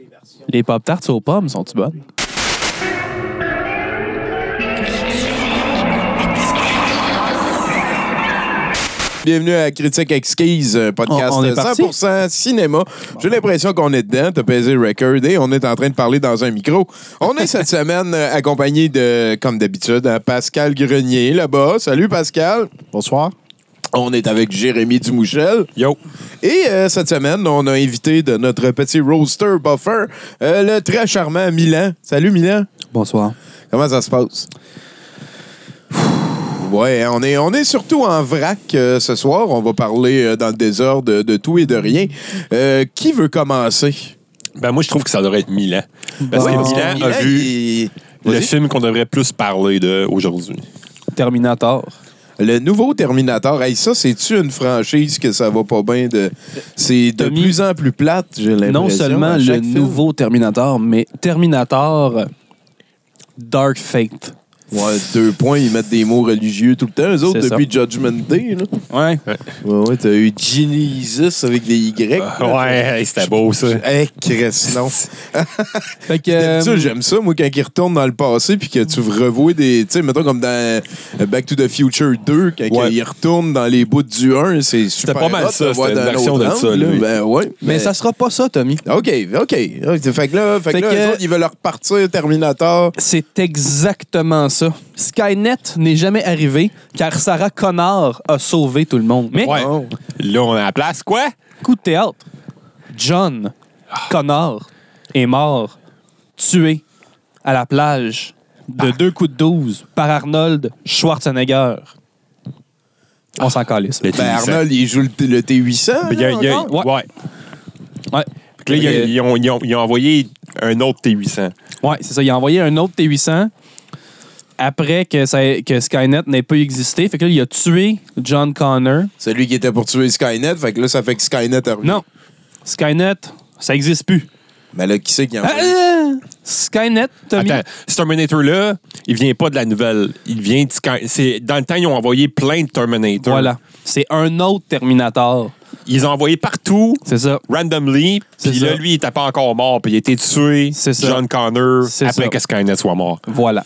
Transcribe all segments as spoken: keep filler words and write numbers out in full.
Les Pop-Tarts aux pommes sont-tu bonnes? Bienvenue à Critique Exquise, un podcast On- on est cent pour cent cinéma. J'ai l'impression qu'on est dedans, t'as pesé le record et on est en train de parler dans un micro. On est cette semaine euh, accompagné de, comme d'habitude, hein, Pascal Grenier là-bas. Salut Pascal. Bonsoir. On est avec Jérémy Dumouchel. Yo. Et euh, cette semaine, on a invité de notre petit roaster buffer euh, le très charmant Milan. Salut Milan. Bonsoir. Comment ça se passe? Ouais, on est, on est surtout en vrac euh, ce soir. On va parler euh, dans le désordre de, de tout et de rien. Euh, qui veut commencer? Ben moi, je trouve que ça devrait être Milan. Parce Bon. que Milan Milan, a vu il- le Vas-y. film qu'on devrait plus parler de aujourd'hui. Terminator. Le nouveau Terminator. Hey, ça, c'est-tu une franchise que ça va pas bien de... C'est de Tommy, plus en plus plate, j'ai l'impression. Non seulement à le chaque film. nouveau Terminator, mais Terminator Dark Fate. Ouais, deux points, ils mettent des mots religieux tout le temps. Eux autres, C'est depuis Judgment Day, là. Ouais. Ouais, ouais, t'as eu Genesis avec des Y. là. Ouais, hey, c'était beau, ça. Hey, Christ, non. Fait que, D'habitude, euh, j'aime ça, moi, quand ils retournent dans le passé puis que tu revois des... Tu sais, mettons comme dans euh, Back to the Future deux, quand Ouais. ils retournent dans les bouts du un, c'est super pas mal hot ça, de voir c'était une d'un version autre de ça, angle, là. là. Ben ouais. mais ça sera pas ça, Tommy. OK, OK. Fait que là, fait que Fait là que- eux autres, ils veulent leur repartir Terminator. C'est exactement ça. Skynet n'est jamais arrivé car Sarah Connor a sauvé tout le monde. Mais, Ouais. Oh. Là, on est à la place, quoi? coup de théâtre, John Connor est mort, tué à la plage de deux coups de douze par Arnold Schwarzenegger. On s'en calisse. Le Ben, T huit cents. Arnold, il joue le, T- le T huit cents. Il y a- il y a- encore? ouais. Ouais. Puis là, il y a- Euh, ils, ont, ils ont- ils ont envoyé un autre T huit cents. Ouais, c'est ça. Il a envoyé un autre T huit cents après que, ça, que Skynet n'ait pas existé. Fait que là, il a tué John Connor. Celui qui était pour tuer Skynet, fait que là, ça fait que Skynet a revenu. Non. Skynet, ça n'existe plus. Mais là, qui c'est qui a Ah, envoyé? ah, Skynet, Tommy. Attends, ce Terminator-là, il vient pas de la nouvelle. Il vient de Sky... c'est Dans le temps, ils ont envoyé plein de Terminators. Voilà. C'est un autre Terminator. Ils ont envoyé partout, C'est ça. randomly. C'est Puis ça. là, lui, il était pas encore mort. Puis il a été tué, C'est ça. John Connor, C'est après ça. que Skynet soit mort. Voilà.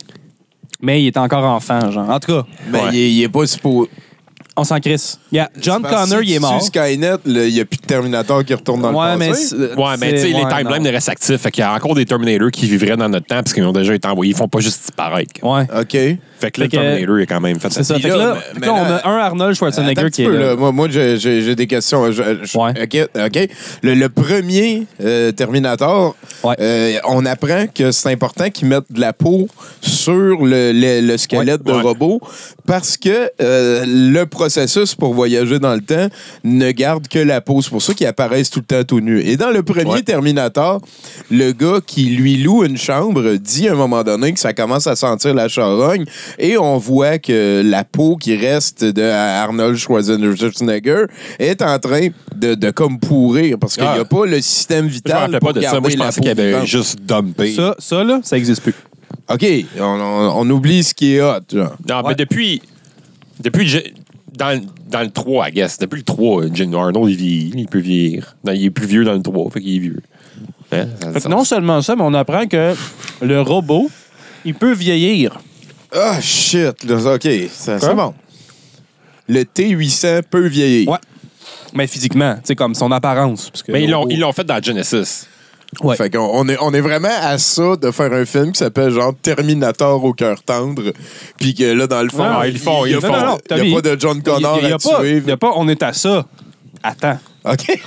Mais il est encore enfant, genre. En tout cas, Mais Ouais. il, est- il est pas supposé... on s'en crisse. Yeah, John C'est parce que Connor, si il est tu mort. tues Skynet, là, il n'y a plus de Terminator qui retourne dans Ouais, le mais. passé. c'est- Ouais, mais tu sais, c'est- les ouais, timelines non. restent actifs. Fait qu'il y a encore des Terminators qui vivraient dans notre temps parce qu'ils ont déjà été envoyés. Ils font pas juste disparaître. Ouais. OK. Fait que là, Fait le que- Terminator est quand même fait C'est ça. Puis Fait que là, là, mais- fait que mais là, on là- a un Arnold Attends Schwarzenegger un qui petit est peu, là. là. Moi, moi j'ai, j'ai- j'ai des questions. Je- je- Ouais. OK, OK. Le, le premier euh, Terminator, Ouais. euh, on apprend que c'est important qu'ils mettent de la peau sur le, le- le squelette Ouais. de Ouais. robot parce que euh, le processus pour voyager dans le temps ne garde que la peau. C'est pour ça qu'ils apparaissent tout le temps tout nus. Et dans le premier Ouais. Terminator, le gars qui lui loue une chambre dit à un moment donné que ça commence à sentir la charogne et on voit que la peau qui reste de Arnold Schwarzenegger est en train de, de comme pourrir parce qu'il n'y Ah. a pas le système Je me vital rappelais pour pas de ça. Moi, garder je la pensais peau qu'il avait vivante. juste dumpé. Ça, ça, là, ça existe plus. OK, on, on- on oublie ce qui est hot. Genre. Non, Ouais. mais depuis. Depuis. je- Dans, dans le trois, I guess. Depuis le trois, Jim Arnold, il vieillit. Il peut vieillir. Non, il est plus vieux dans le trois, fait qu'il est vieux. Hein? Ça a Fait du que sens. non seulement ça, mais on apprend que le robot, il peut vieillir. Ah, shit. Là, OK, ça- Quoi? c'est bon. Le T huit cents peut vieillir. Ouais. Mais physiquement, tu sais, comme son apparence. Parce que Mais le ils l'ont, robot- ils l'ont fait dans Genesis. Ouais. Fait qu'on on est, on est vraiment à ça de faire un film qui s'appelle genre Terminator au cœur tendre. Puis que là, dans le fond, Ouais, ils le font, il n'y a, ils le pas- font. il y a Tommy, pas de John Connor Il y a- il y a à pas- tuer. il y a pas, on est à ça. Attends, OK.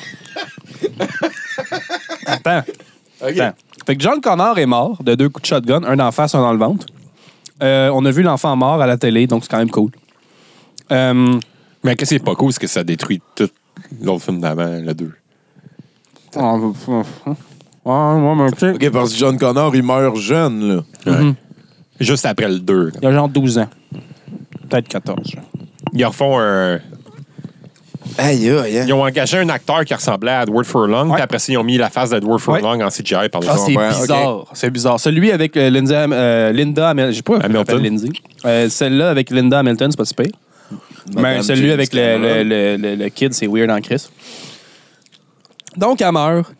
attends, OK. attends. Fait que John Connor est mort de deux coups de shotgun, un d'en face, un dans le ventre. Euh, on a vu l'enfant mort à la télé, donc c'est quand même cool. Euh, Mais qu'est-ce qui est pas cool, c'est que ça détruit tout l'autre film d'avant, le deux. on- Ouais, ouais, mais tu sais, OK, parce que John Connor, il meurt jeune, là. Ouais. Mhm. Juste après le deux. il a genre douze ans. Peut-être quatorze. genre. Ils refont un. Aïe, aïe, aïe. Ils ont engagé un acteur qui ressemblait à Edward Furlong, Ouais. puis après ça, ils ont mis la face d'Edward Furlong en C G I par Ah, c'est Ouais, bizarre. C'est bizarre. Celui avec euh, Linda, euh, Linda Hamilton. Je sais pas comment elle Hamilton. s'appelle Lindsay. Euh, Celle-là avec Linda Hamilton, c'est pas super. Mais Madame celui James avec le, Cameron. le, le, le, le kid, c'est weird en Chris. Donc, elle meurt.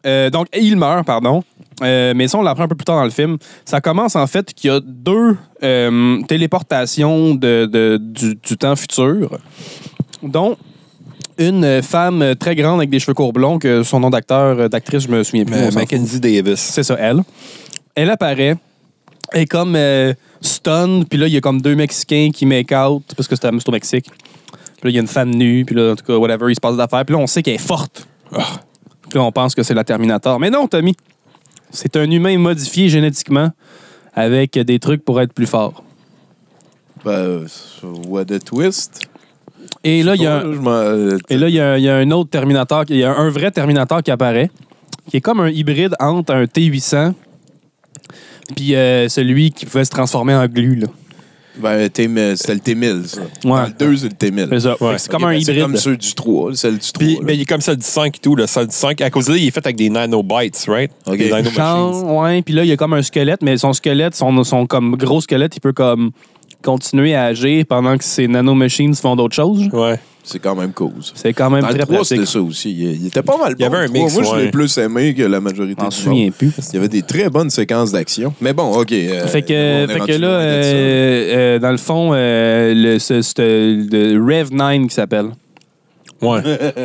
Euh, donc, il meurt, pardon. Euh, mais ça, on l'apprend un peu plus tard dans le film. Ça commence en fait qu'il y a deux euh, téléportations de, de, du, du temps futur, dont une femme très grande avec des cheveux courts blonds, que son nom d'acteur, d'actrice, je me souviens plus. Euh, Mackenzie Davis. C'est ça, elle. Elle apparaît. Elle est comme euh, stun, puis là, il y a comme deux Mexicains qui make out, parce que c'est au Mexique. Puis là, il y a une femme nue, puis là, en tout cas, whatever, il se passe des affaires. Puis là, on sait qu'elle est forte. Oh. Puis là, on pense que c'est la Terminator. Mais non, Tommy. C'est un humain modifié génétiquement avec des trucs pour être plus fort. Ben, what a twist. Et là, il y a un, euh, et là, il y a, il y a un autre Terminator, il y a un vrai Terminator qui apparaît, qui est comme un hybride entre un T huit cents puis euh, celui qui pouvait se transformer en glu, là. Ben, T mille, c'était le T mille, ça. Ouais. Dans le deux, c'est le T mille. C'est ça. Ouais. C'est comme Ok, un ben, hybride. C'est comme ceux du trois, celle du trois. Puis, là. ben, il est comme celle du cinq et tout. Le celle du cinq, à cause de là, il est fait avec des nanobytes, right? Ok. Des nanomachines. Genre, ouais, puis là, il y a comme un squelette, mais son squelette, son, son comme gros squelette, il peut comme continuer à agir pendant que ses nanomachines font d'autres choses. Ouais. C'est quand même cool, ça. C'est quand même Dans le très trois, pratique. c'était ça aussi. Il, il était pas mal bon. Il y avait un le trois. mix, Moi, je l'ai ouais. plus aimé que la majorité Je m'en du souviens monde. plus. Il y avait des très bonnes séquences d'action. Mais bon, OK. euh, Fait que, on est fait que rendu là, loin de ça. euh, euh, dans le fond, euh, le, ce- ce- le Rev neuf qui s'appelle. Ouais.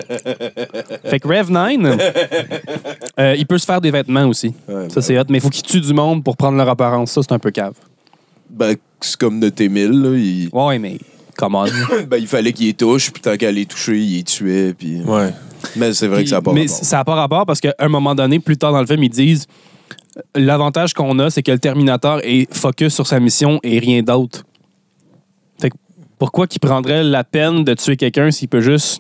Fait que Rev neuf, euh, il peut se faire des vêtements aussi. Ouais, Ça, c'est hot. Mais il faut qu'il tue du monde pour prendre leur apparence. Ça, c'est un peu cave. Ben, c'est comme de T mille, là. Il, Ouais, mais come on. ben, il fallait qu'il les touche, puis tant qu'elle les touchait, il les tuait. Puis... Ouais. Mais c'est vrai que ça n'a pas Mais rapport. ça n'a pas rapport parce qu'à un moment donné, plus tard dans le film, ils disent l'avantage qu'on a, c'est que le Terminator est focus sur sa mission et rien d'autre. Fait que pourquoi qu'il prendrait la peine de tuer quelqu'un s'il peut juste.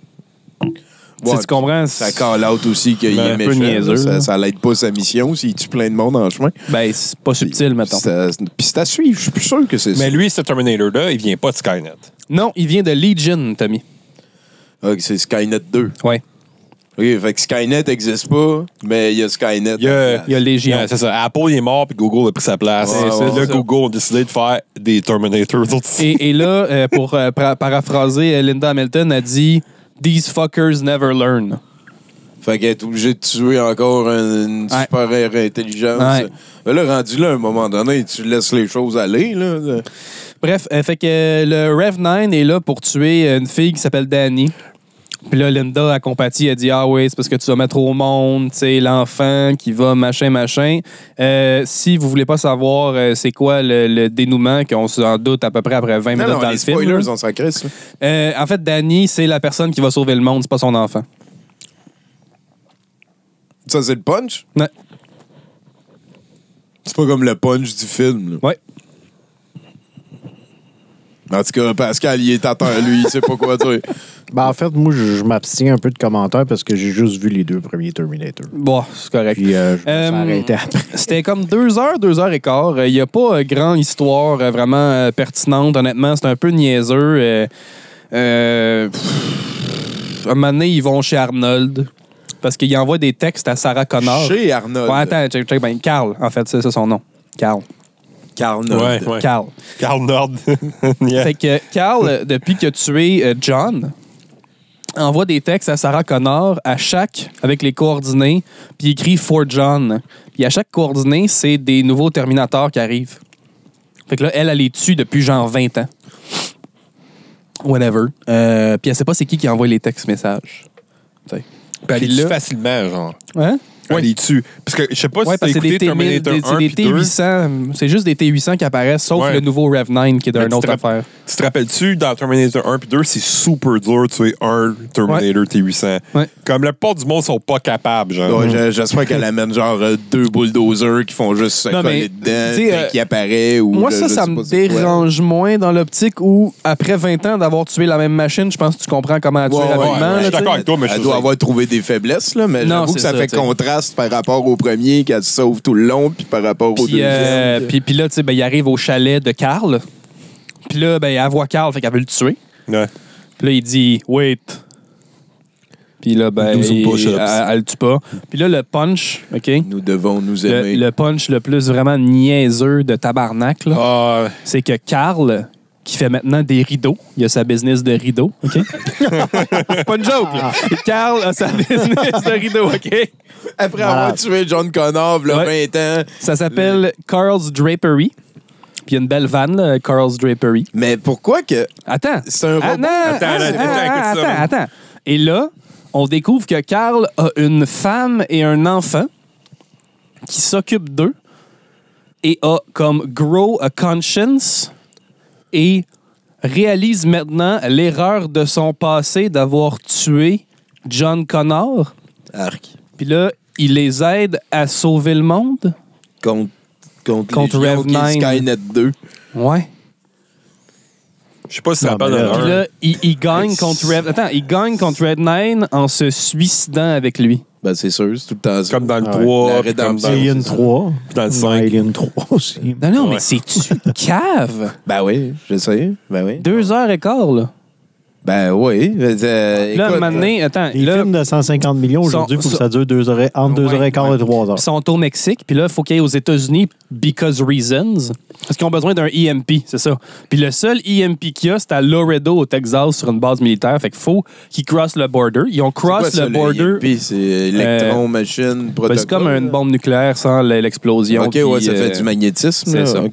Ouais, tu comprends? Ça call out aussi qu'il Ben, est un peu méchant. niaiseux, ça, là. ça l'aide pas sa mission s'il tue plein de monde en chemin. Ben, c'est pas subtil, mettons. Ça- Puis c'est à suivre, je suis plus sûr que c'est ça. Mais lui, ce Terminator-là, il vient pas de Skynet. Non, il vient de Legion, Tommy. Ok, c'est Skynet deux. Ouais. Ok, fait que Skynet n'existe pas, mais il y a Skynet. Il y a- Il y a Légion. Yeah, c'est ça. Apple, il est mort, puis Google a pris sa place. Ouais, Puis ouais, là, ça. Google a décidé de faire des Terminators aussi. Et, et là, euh, pour euh, para- paraphraser, euh, Linda Hamilton a dit These fuckers never learn. Fait qu'elle est obligée de tuer encore une Ouais. super air intelligence. Ouais. Mais là, rendu là, à un moment donné, tu laisses les choses aller. Là. Bref, euh, fait que euh, le Rev neuf est là pour tuer une fille qui s'appelle Danny. Puis là, Linda a compati, elle dit « Ah oui, c'est parce que tu vas mettre au monde, tu sais, l'enfant qui va machin, machin. Euh, si vous voulez pas savoir euh, c'est quoi le, le dénouement, qu'on s'en doute à peu près après vingt Non, minutes non, dans les le film. spoilers, là. on s'en crisse. là. Euh, en fait, Danny, c'est la personne qui va sauver le monde, c'est pas son enfant. Ça, c'est le punch? Ouais. C'est pas comme le punch du film. là. Ouais. En tout cas, Pascal, il est à terre, lui, il sait pas quoi dire. Ben, en fait, moi, je, je m'abstiens un peu de commentaires parce que j'ai juste vu les deux premiers Terminator. Bon, c'est correct. Puis, euh, je me Euh, suis arrêté après. C'était comme deux heures, deux heures et quart. Il n'y a pas euh, grande histoire euh, vraiment euh, pertinente, honnêtement. C'est un peu niaiseux. Euh, euh, pff, à un moment donné, ils vont chez Arnold parce qu'il envoie des textes à Sarah Connor. Chez Arnold. Ouais, attends, check, check, ben, Carl, en fait, c'est ça son nom. Carl. Arnold. Ouais, ouais. Carl. Carl Nord. Yeah. Fait que Carl, euh, depuis qu'il a tué euh, John, envoie des textes à Sarah Connor à chaque, avec les coordonnées, puis il écrit « For John ». Puis à chaque coordonnée, c'est des nouveaux Terminators qui arrivent. Fait que là, elle, elle les tue depuis genre vingt ans. Whatever. Euh, puis elle sait pas c'est qui qui envoie les textes messages. T'sais. Puis elle Puis les tue là- facilement, genre. Hein? Elle les tue. Parce que je sais pas Ouais, si t'as parce que c'est écouté des, T mille, Terminator des, c'est un des puis deux. T huit cents. C'est juste des T huit cents qui apparaissent, sauf Ouais. le nouveau Rev neuf qui est Mais d'une tu autre te rapp- affaire. Tu te rappelles-tu, dans Terminator un puis deux, c'est super dur de tuer un Terminator T huit cents. Ouais. Comme la plupart du monde sont pas capables, genre. Ouais, j'- J'espère qu'elle amène genre euh, deux bulldozers qui font juste se Non, coller mais, dedans, tu sais, puis euh, qui apparaît. Ou Moi, là, ça, je ça sais me pas c'est quoi. dérange moins dans l'optique où, après vingt ans d'avoir tué la même machine, je pense que tu comprends comment la tuer Ouais, ouais, rapidement. ouais, là, je suis tu sais. d'accord avec toi, mais je Elle suis doit sûr- avoir trouvé des faiblesses, là, mais Non, j'avoue que c'est ça, ça, fait tu sais. contraste par rapport au premier, qu'elle se sauve tout le long, puis par rapport au Puis, deuxième. euh, puis, puis là, tu sais, ben, il arrive au chalet de Carl. Puis là, ben, elle voit Carl, fait qu'elle veut le tuer. Ouais. Puis là, il dit « Wait ». Puis là, ben, Do some il- push-ups. elle, elle le tue pas. Puis là, le punch, OK? Nous devons nous Le, aimer. le punch le plus vraiment niaiseux de tabarnak, là, Ah, c'est que Carl, qui fait maintenant des rideaux. Il a sa business de rideaux, OK? C'est pas une joke, là. Carl a sa business de rideaux, OK? Après Voilà. avoir tué John Connor, là, Ouais. vingt ans. Ça s'appelle Carl's Drapery. Puis il y a une belle vanne, là, Carl's Drapery. Mais pourquoi que Attends. c'est un Ah, robot? non, Attends, ah, là, ah, écoute, ah, écoute ça, attends, attends. Et là, on découvre que Carl a une femme et un enfant qui s'occupent d'eux et a comme grow a conscience et réalise maintenant l'erreur de son passé d'avoir tué John Connor. Arc. Puis là, il les aide à sauver le monde. Contre, contre, Contre Légion, Rev qui est neuf. Skynet deux. Ouais. Je sais pas si ça Non, parle mais de là- Puis l'un. là, il, il gagne contre Red... Attends, il gagne contre Red Nine en se suicidant avec lui. Ben, c'est sûr, c'est tout le temps ça. Comme dans le Ah ouais. trois, La puis comme rédemption. dans le- Alien trois. puis dans le Ouais, cinq. Alien trois aussi. Non, non, Ouais. mais c'est-tu cave? Ben oui, je sais. Ben oui. Deux heures et quart, là. Ben oui. Euh, Là, écoute, un moment donné, attends, Les là, films de cent cinquante millions, aujourd'hui, il faut sont- que ça dure deux heures, et- entre deux Ouais, heures et quart ouais. et trois heures. ils sont au Mexique, puis là, il faut qu'ils aillent aux États-Unis because reasons. Parce qu'ils ont besoin d'un E M P, c'est ça. Puis le seul E M P qu'il y a, c'est à Laredo, au Texas, sur une base militaire. Fait qu'il faut qu'ils crossent le border. Ils ont c'est quoi cross ça, le border. Puis c'est électron, machine, Ben, protocole. c'est comme une bombe nucléaire sans l- l'explosion. OK, puis, ouais, ça euh, fait du magnétisme. c'est là. ça. OK.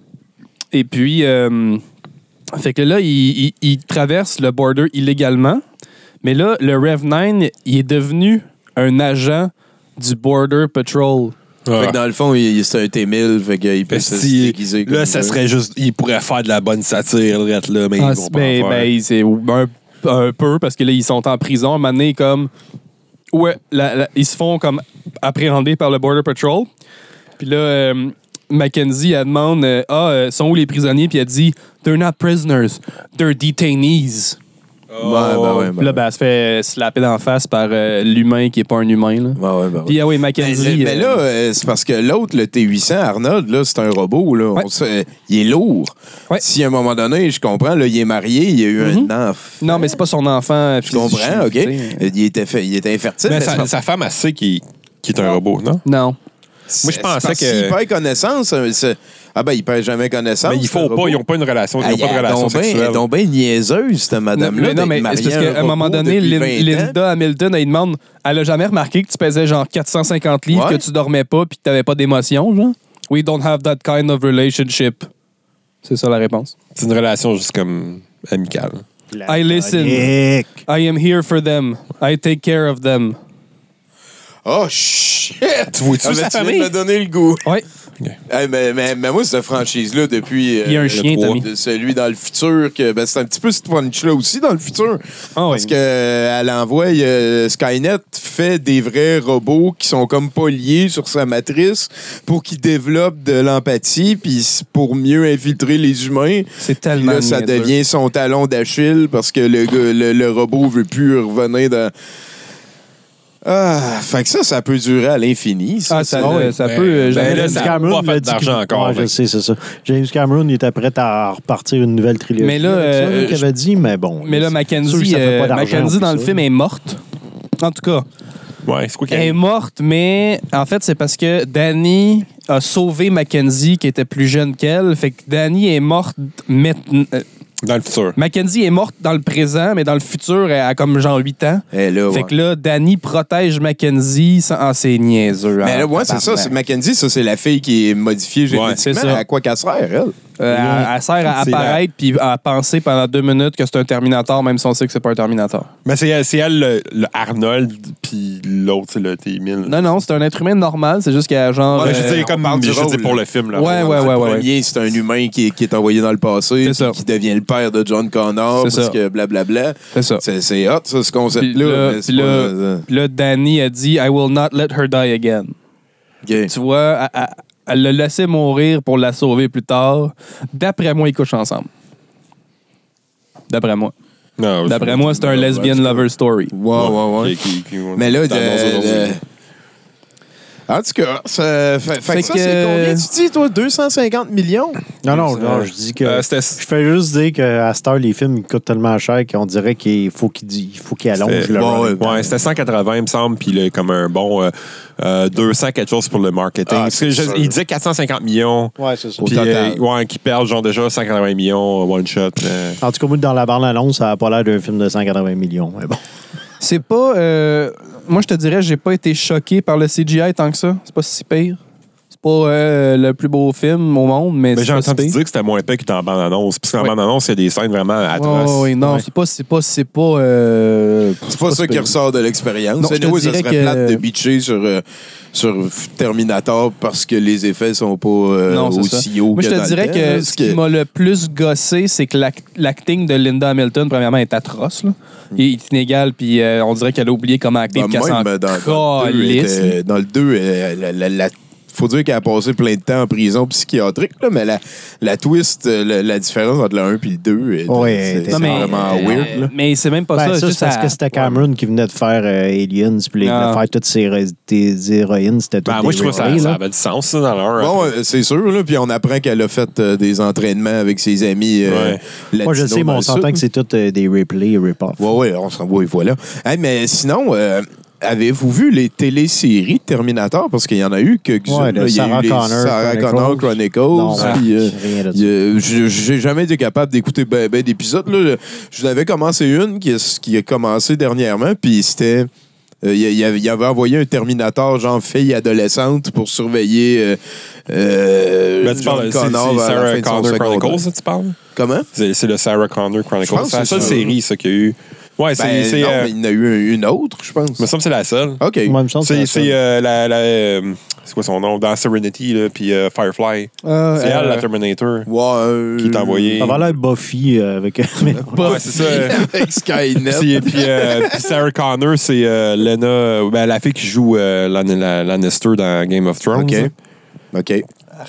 Et puis, euh, fait que là, il, il- il traverse le border illégalement. Mais là, le Rev neuf, il est devenu un agent du Border Patrol. Ah. Fait que dans le fond, il, c'est un T mille, fait qu'il peut se Si- déguiser comme là, ça il veut. serait juste. Il pourrait faire de la bonne satire, là, là, mais Ah, ils vont c'est- pas ben, en faire. ben, c'est un, un peu parce que là, ils sont en prison. Un moment donné, comme. Ouais, la- la- ils se font comme appréhender par le Border Patrol. Puis là, euh, Mackenzie, elle demande euh, Ah, euh, sont où les prisonniers? Puis elle dit They're not prisoners, they're detainees. Ouais, ben ouais, ben Puis là, ben, elle se fait slapper d'en face par euh, l'humain qui est pas un humain. Là. Ouais, ouais, ben ouais. Puis ah oui, Mais, Mackenzie. mais euh, là, euh, c'est parce que l'autre, le T huit cents, Arnold, là, c'est un robot. Là. Ouais. On sait- il est lourd. Ouais. Si à un moment donné, je comprends, là, il est marié, il a eu Mhm. un enfant. non, mais c'est pas son enfant. Je comprends, OK. tu sais. Il était, fait- il était infertile. Mais mais c'est sa, parce- sa femme, elle sait qu'il qu'il est un robot, non? Non. Moi, je c'est pensais parce que- S'il perd connaissance, euh, c'est- ah ben, il perd jamais connaissance. Mais il c'est un faut pas, robot. ils n'ont pas une relation, ils Ah, n'ont pas de elle est relation donc bien- Elle est sexuelle. donc bien niaiseuse, cette Non, madame-là. mais, non, mais d'être c'est parce mariée qu'à un moment robot donné, depuis Lin- vingt ans. Linda Hamilton, elle demande elle a jamais remarqué que tu pesais genre quatre cent cinquante livres, Ouais. que tu dormais pas puis que t'avais pas d'émotion, genre? We don't have that kind of relationship. C'est ça la réponse. C'est une relation juste comme amicale. I listen. Nick. I am here for them. I take care of them. Oh, shit! Tu vois-tu Ah, ben, sa tu viens famille? de me donner le goût. Ouais. Hey, mais, mais, mais moi, cette franchise-là, depuis. euh, Il y a un le chien, trois, Tommy. de celui dans le futur, que, ben, c'est un petit peu ce punch-là aussi dans le futur. Ah oui. Parce qu'elle envoie. euh, Skynet fait des vrais robots qui sont comme pas liés sur sa matrice pour qu'ils développent de l'empathie, puis c'est pour mieux infiltrer les humains. C'est Puis tellement là, ça niaiseux. devient son talon d'Achille parce que le, gars- le, le robot veut plus revenir dans. Ah, fait que ça, ça peut durer à l'infini. Ça, Ah, ça, c'est- euh, ça Ben, peut. euh, ben jamais- là, James ça a Cameron pas l'a fait dit d'argent qu'il- encore, Ouais, je fait. sais, c'est ça. James Cameron il était prêt à repartir une nouvelle trilogie. Mais là, avec ça, euh, qu'il avait dit, mais bon. Mais là, c'est sûr que Mackenzie, ça fait pas euh, d'argent, Mackenzie oublie dans le ça. film, est morte. En tout cas, Ouais, c'est quoi qu'il y elle est a? morte, mais en fait, c'est parce que Danny a sauvé Mackenzie, qui était plus jeune qu'elle. Fait que Danny est morte maintenant. euh, Dans le futur. Mackenzie est morte dans le présent, mais dans le futur, elle a comme genre huit ans. Eh, là, Fait ouais. que là, Danny protège Mackenzie sans... Ah, c'est niaiseux. Mais hein, là, ouais, c'est ça. tabarnak. C'est Mackenzie, ça, c'est la fille qui est modifiée génétiquement. c'est ça. À quoi qu'elle sert, elle? Euh, elle, elle sert à C'est apparaître puis à penser pendant deux minutes que c'est un Terminator, même si on sait que c'est pas un Terminator. Mais c'est c'est elle, le, le Arnold, puis l'autre, c'est le T mille. Non, non, c'est un être humain normal. C'est juste qu'il y a genre... Ouais, Mais je euh, veux dire, on comme parle du je veux dire rôle, pour là. le film. Là. Ouais, ouais, Le ouais, ouais. premier, c'est un humain qui, qui est envoyé dans le passé, C'est ça. puis qui devient le père de John Connor, C'est parce ça. que blablabla. C'est ça. C'est, c'est hot, ça, ce Puis concept-là. là, mais c'est puis pas- là, euh, puis là, Danny a dit I will not let her die again. OK. Tu vois, elle- elle- elle l'a laissé mourir pour la sauver plus tard. D'après moi, ils couchent ensemble. D'après moi. Non, D'après moi, c'est un lesbian lover story. Ouais, ouais, ouais. Qui- qui- qui- Mais là, de, dans nos autres de- autres. En tout cas, ça fait, fait Fait que ça, que- c'est combien tu dis, toi? deux cent cinquante millions? Non, non, Euh, non, je dis que. euh, c'était- je fais juste dire qu'à cette heure, les films ils coûtent tellement cher qu'on dirait qu'il faut qu'ils di- il faut qu'ils allongent C'était- le ouais, running ouais, time. Ouais, c'était cent quatre-vingts, il me semble, puis là, comme un bon euh, euh, deux cents quelque chose pour le marketing. Ah, Parce que c'est je- sûr. il disait quatre cent cinquante millions. Ouais, c'est ça. Au Puis, total. euh, ouais, qui perdent genre déjà cent quatre-vingts millions one shot. euh. En tout cas, moi, dans la bande-annonce, ça n'a pas l'air d'un film de cent quatre-vingts millions. Mais bon. C'est pas. euh, moi, je te dirais, j'ai pas été choqué par le C G I tant que ça. C'est pas si pire. C'est pas euh, le plus beau film au monde, mais, Mais c'est j'ai pas si entendu pire. dire que c'était moins épais que dans la bande-annonce. Parce qu'en Ouais. bande-annonce, il y a des scènes vraiment atroces. Ouais, ouais, non, Ouais. c'est pas. C'est pas. C'est pas. euh, C'est pas ça si qui pire. ressort de l'expérience. Non, je te Anyway, ça dirais serait que- plate de bitcher sur, euh, sur Terminator parce que les effets sont pas euh, Non, c'est aussi ça. hauts Moi, que je dans te le dirais temps, que là, ce parce qui m'a le plus gossé, c'est que l'ac- l'acting de Linda Hamilton, premièrement, est atroce. Là. Il est inégal, puis euh, on dirait qu'elle a oublié comment acter, Ben, puis qu'elle s'en même dans, dans le deux, elle calisse. était- dans le deux, elle- la, la- la- faut dire qu'elle a passé plein de temps en prison psychiatrique, là, mais la, la twist, euh, la, la différence entre le un et le deux, elle- Ouais, c'est t'es- c'est Non, mais, vraiment euh, weird. Là. mais c'est même pas Ben, ça. ça, juste c'est parce à- que c'était Cameron qui venait de faire euh, Aliens, puis il Ah. venait de faire toutes ses ré- des héroïnes, c'était tout Ben, des moi, je trouve que ça, Ripley, ça là. avait du sens, ça, dans l'heure. Bon, euh, c'est sûr, là, puis on apprend qu'elle a fait euh, des entraînements avec ses amis. euh, Ouais. Moi, je latinos sais, mais dans on le s'entend sud. que c'est tout euh, des replays, rip-off. Ouais, ouais, on s'en va, et voilà. Hey, mais sinon, euh, avez-vous vu les téléséries de Terminator? Parce qu'il y en a eu que Ouais, de il y a Sarah eu les Connor Sarah Chronicles. Connor Chronicles. Non, puis, euh, rien de il y a- j'ai j'ai jamais été capable d'écouter ben, ben d'épisodes. là. Je n'avais commencé une qui, a- qui a commencé dernièrement, puis c'était... euh, il, y avait, il avait envoyé un Terminator, genre fille adolescente, pour surveiller euh, euh, Ben, tu John parles, c'est Connor c'est à la Sarah fin de son Connor secondaire. Chronicles, ça, tu parles? Comment? C'est c'est le Sarah Connor Chronicles. Je pense C'est la que seule c'est ça. série, ça, qu'il y a eu. Ouais, c'est. Ben, c'est, non, euh, mais il y en a eu une autre, je pense. Il me semble que c'est la seule. OK. Moi, il me semble que C'est c'est c'est, ça. euh, la. la euh, c'est quoi son nom? Dans Serenity, là, puis euh, Firefly. Euh, C'est elle, euh, la Terminator, Ouais, euh, qui t'a envoyé. Ça va l'air Buffy euh, avec... mais- Ouais, c'est ça. euh, avec Skynet. Puis, puis, euh, puis Sarah Connor, c'est euh, Lena, euh, ben, la fille qui joue euh, Lan- la- Lannister dans Game of Thrones. OK. hein. OK.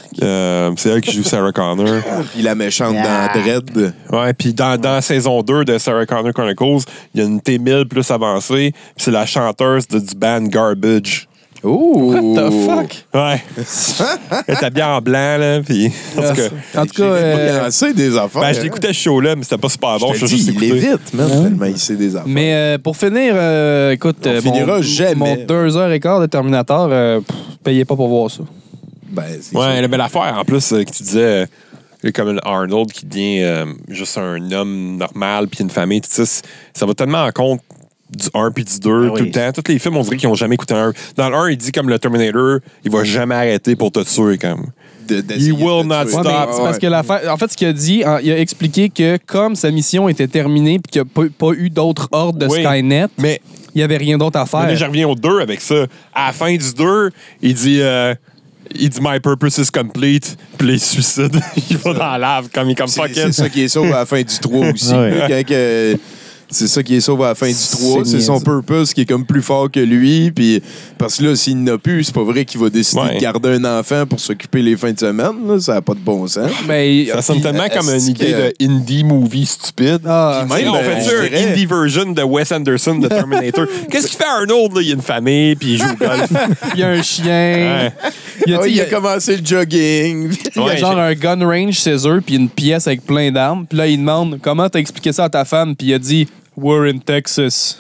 Euh, c'est elle qui joue Sarah Connor. Puis la méchante Ah. dans Dread. Ouais, puis dans, dans la saison deux de Sarah Connor Chronicles, il y a une T mille plus avancée, puis c'est la chanteuse de, du band Garbage. Oh! What the fuck? Ouais. Elle était bien en blanc, là, puis... En tout cas, En tout cas, euh, Il sait des affaires. ben, je l'écoutais ce show-là, mais c'était pas super bon. Je te Je dis, juste il est écouté. vite, man. Tellement il sait des affaires. mais euh, pour finir, euh, écoute, On euh, finira mon, jamais. mon deux heures et quart de Terminator, euh, pff, payez pas pour voir ça. Ben, c'est Ouais, sûr. mais l'affaire, en plus, euh, que tu disais, euh, comme un Arnold qui devient euh, juste un homme normal, puis une famille, tout ça, c- ça va tellement en compte du un puis du deux Ah oui. tout le temps. Tous les films, on dirait qu'ils n'ont jamais écouté un. Dans le un, il dit comme le Terminator, il va jamais arrêter pour te tuer, comme. De- d'essayer He will de not tuer. Ouais, stop. mais Ouais, c'est parce ouais. que l'affaire. En fait, ce qu'il a dit, en- il a expliqué que comme sa mission était terminée puis qu'il n'y a pas, pas eu d'autres ordres de Oui. Skynet, Mais il n'y avait rien d'autre à là, je faire. reviens au deux avec ça. À la fin du deux, il dit. euh, il dit My purpose is complete, puis là, il se suicide. Il va dans la lave, comme il est comme C'est fuck c'est it. ça qui est sauvé à la fin du trois aussi. Ouais. là, quand que- c'est ça qui est sauvé à la fin du trois. C'est son niaiseux. purpose qui est comme plus fort que lui. Puis, parce que là, s'il n'a plus, c'est pas vrai qu'il va décider Ouais. de garder un enfant pour s'occuper les fins de semaine. Là. Ça n'a pas de bon sens. Mais, Ça sonne Puis, tellement comme une est-ce idée que- de indie movie stupide. Ah, Puis Même, même, on euh, fait je ça, dirais- un indie version de Wes Anderson de Terminator. Qu'est-ce qu'il fait Arnold, là? Il a une famille, puis il joue au golf. il y a un chien. Ouais. Il y a, Ah, tu sais, il il y a a- commencé le jogging. il y a Ouais, genre j'ai- un gun range chez eux, puis une pièce avec plein d'armes. Puis là, il demande comment t'as expliqué ça à ta femme, puis il a dit We're in Texas.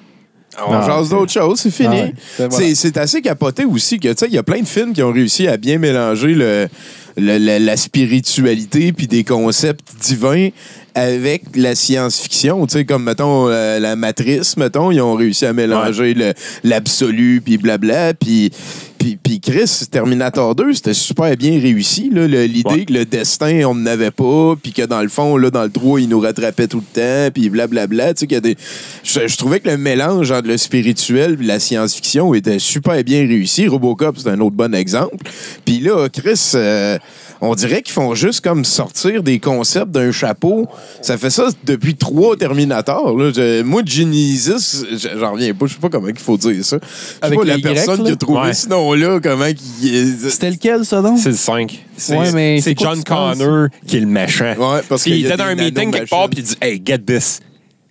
On Ah, jase d'autres choses, c'est fini. Ah ouais. C'est- C'est c'est assez capoté aussi que, tu sais, il y a plein de films qui ont réussi à bien mélanger le, le- la, la spiritualité puis des concepts divins avec la science-fiction. Tu sais, comme, mettons, euh, la Matrice, mettons, ils ont réussi à mélanger le- l'absolu puis blabla. Puis, puis, puis Chris, Terminator deux, c'était super bien réussi. là, le- L'idée Ouais. que le destin, on n'avait pas, puis que dans le fond, là, dans le trois, il nous rattrapait tout le temps, puis blablabla. Tu sais, qu'il y a des... je, je trouvais que le mélange entre le spirituel et la science-fiction était super bien réussi. Robocop, c'est un autre bon exemple. Puis là, Chris, euh, on dirait qu'ils font juste comme sortir des concepts d'un chapeau. Ça fait ça depuis trois Terminators. Là. Je- moi, Genesis, j'en reviens pas. Je sais pas comment il faut dire ça. Je sais Avec pas la les personne Y, qui a là? trouvé Ouais. ce nom-là, comment qu'il... C'était lequel, ça, donc? C'est le cinq. C'est Ouais, mais c'est c'est quoi John que tu penses? Connor qui est le méchant. Ouais, parce Puis qu'il il y a était dans des un meeting quelque nanomachines. part, puis il dit Hey, get this.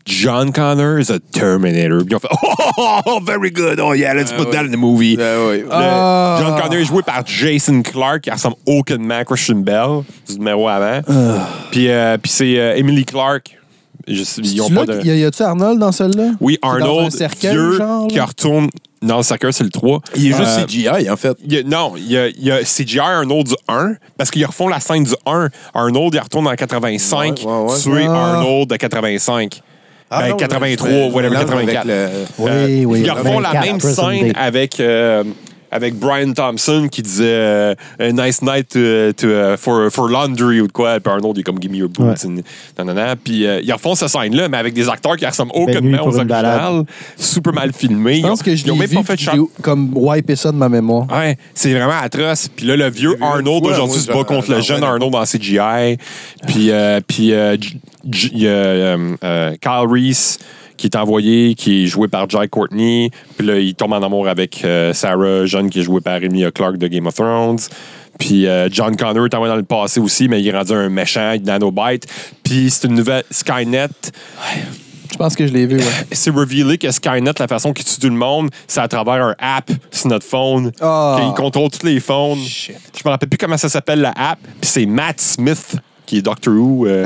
John Connor is a Terminator. Puis ils ont fait oh, oh, very good. Oh yeah, let's Ah, put ouais. that in the movie. Ah, ouais. Le- Ah. John Connor est joué par Jason Clarke, qui ressemble aucunement à Christian Bell, du numéro avant. Puis, euh, puis c'est euh, Emily Clarke. Je sais, ils ont Tu pas là, de... y a- y a-tu Arnold dans celle-là? Oui, dans Arnold, un cercueil, vieux, genre, là? qui retourne dans le cercueil, c'est le trois. Il est juste Euh, C G I, en fait. il y a- non, il y a, il y a C G I Arnold du un, parce qu'ils refont la scène du un. Arnold, il retourne en quatre-vingt-cinq, Ouais, ouais, ouais. tuer Ah. Arnold de quatre-vingt-cinq. Ah, Ben, non, quatre-vingt-trois, je me- je whatever, mélange quatre-vingt-quatre. avec le- Oui, Euh, oui. Ils refont la vingt-quatre, même Present scène Day. avec, euh, avec Brian Thompson qui disait euh, A nice night to, to, uh, for, for laundry ou de quoi. Puis Arnold, il est comme Give me your boots. Ouais. And, nanana. Puis euh, ils refont cette scène-là, mais avec des acteurs qui ressemblent Belle nuit aucunement pour aux une balade. originales. Super mal filmés. Je pense que je Ils ont l'ai même vu, pas fait de puis shot. j'ai comme wipé ça de ma mémoire. Ouais, c'est vraiment atroce. Puis là, le vieux J'ai vu une Arnold fois, aujourd'hui moi, se bat genre, contre le genre, jeune ouais, Arnold en C G I. Puis, euh, puis euh, J- J- il y a euh, euh, Kyle Reese qui est envoyé, qui est joué par Jai Courtney. Puis là, il tombe en amour avec euh, Sarah, jeune, qui est jouée par Emilia Clarke de Game of Thrones. Puis euh, John Connor est envoyé dans le passé aussi, mais il est rendu un méchant, il nanobite. Puis c'est une nouvelle Skynet. Je pense que je l'ai vu, ouais. C'est révélé que Skynet, la façon qu'il tue tout le monde, c'est à travers un app sur notre phone. Ah. Qu'il contrôle tous les phones. Je me rappelle plus comment ça s'appelle, la app. Puis c'est Matt Smith, qui est Doctor Who. euh.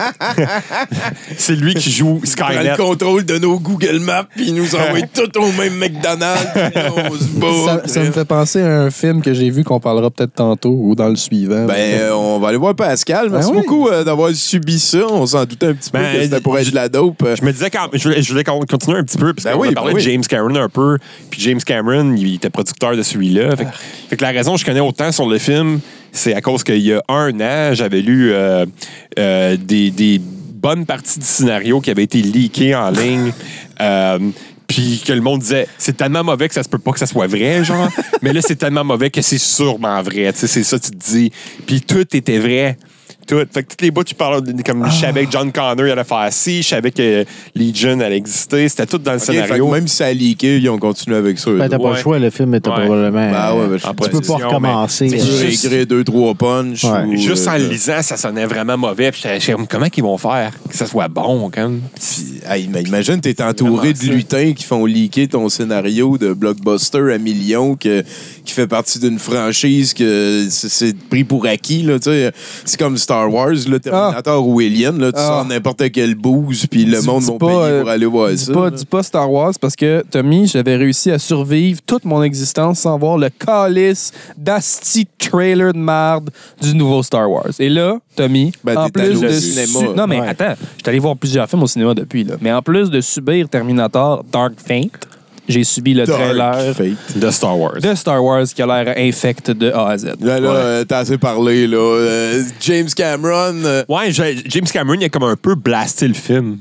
c'est lui qui joue Il prend Skynet. le contrôle de nos Google Maps puis il nous envoie tout au même McDonald's. Puis là, on se bat. Ça, ça me fait penser à un film que j'ai vu qu'on parlera peut-être tantôt ou dans le suivant. Ben, euh, on va aller voir Pascal. Merci Ben oui. beaucoup euh, d'avoir subi ça. On s'en doutait un petit peu Ben, que c'était pour être de la dope. Je me disais quand je voulais, je voulais qu'on continuer un petit peu, parce Ben qu'on oui, a parlé ben de oui. James Cameron un peu, puis James Cameron, il était producteur de celui-là. Fait, que- fait que la raison que je connais autant sur le film, c'est à cause qu'il y a un an, j'avais lu euh, euh, des, des bonnes parties du scénario qui avaient été leakées en ligne. Euh, Puis que le monde disait, c'est tellement mauvais que ça se peut pas que ça soit vrai, genre. Mais là, c'est tellement mauvais que c'est sûrement vrai. Tu sais, c'est ça, tu te dis. Puis tout était vrai. Tout. Fait que toutes les bouts, tu parles, de- comme je savais que John Connor il allait faire ci, je savais que Legion allait exister. C'était tout dans le Ok, fait que scénario. même si ça a leaké, ils ont continué avec ça. Ben, t'as pas Ouais. le choix, le film était Ouais. probablement. Ben ouais, ben, je euh, suis tu peux position, pas recommencer. mais- Tu peux euh, juste- réécrire deux, trois punches. Ouais. ou, Juste en euh, le lisant, ça sonnait vraiment mauvais. Puis j'étais j'étais comme, comment qu'ils vont faire que ça soit bon, comme. Puis, hey, mais imagine, t'es entouré de Vraiment ça. lutins qui font leaker ton scénario de blockbuster à millions que, qui fait partie d'une franchise que c'est- c'est pris pour acquis. Là, tu sais. C'est comme Star Wars, le Terminator ou Alien. Là, tu Ah. sors n'importe quel booze puis le Dis- monde dis va pas, payer euh, pour aller voir Dis ça. pas, là. dis pas Star Wars parce que, Tommy, j'avais réussi à survivre toute mon existence sans voir le calice d'asti trailer de marde du nouveau Star Wars. Et là, Tommy, Ben, en t'es allé plus au de... cinéma. su- Non, mais Ouais. attends, je suis allé voir plusieurs films au cinéma depuis, là. Mais en plus de subir Terminator Dark Fate, j'ai subi le Dark trailer Fate. De Star Wars. de Star Wars qui a l'air infect de A à Z. Là, là, Ouais. euh, t'as assez parlé. Là. Euh, James Cameron. euh, Ouais, j'ai- James Cameron, il a comme un peu blasté le film.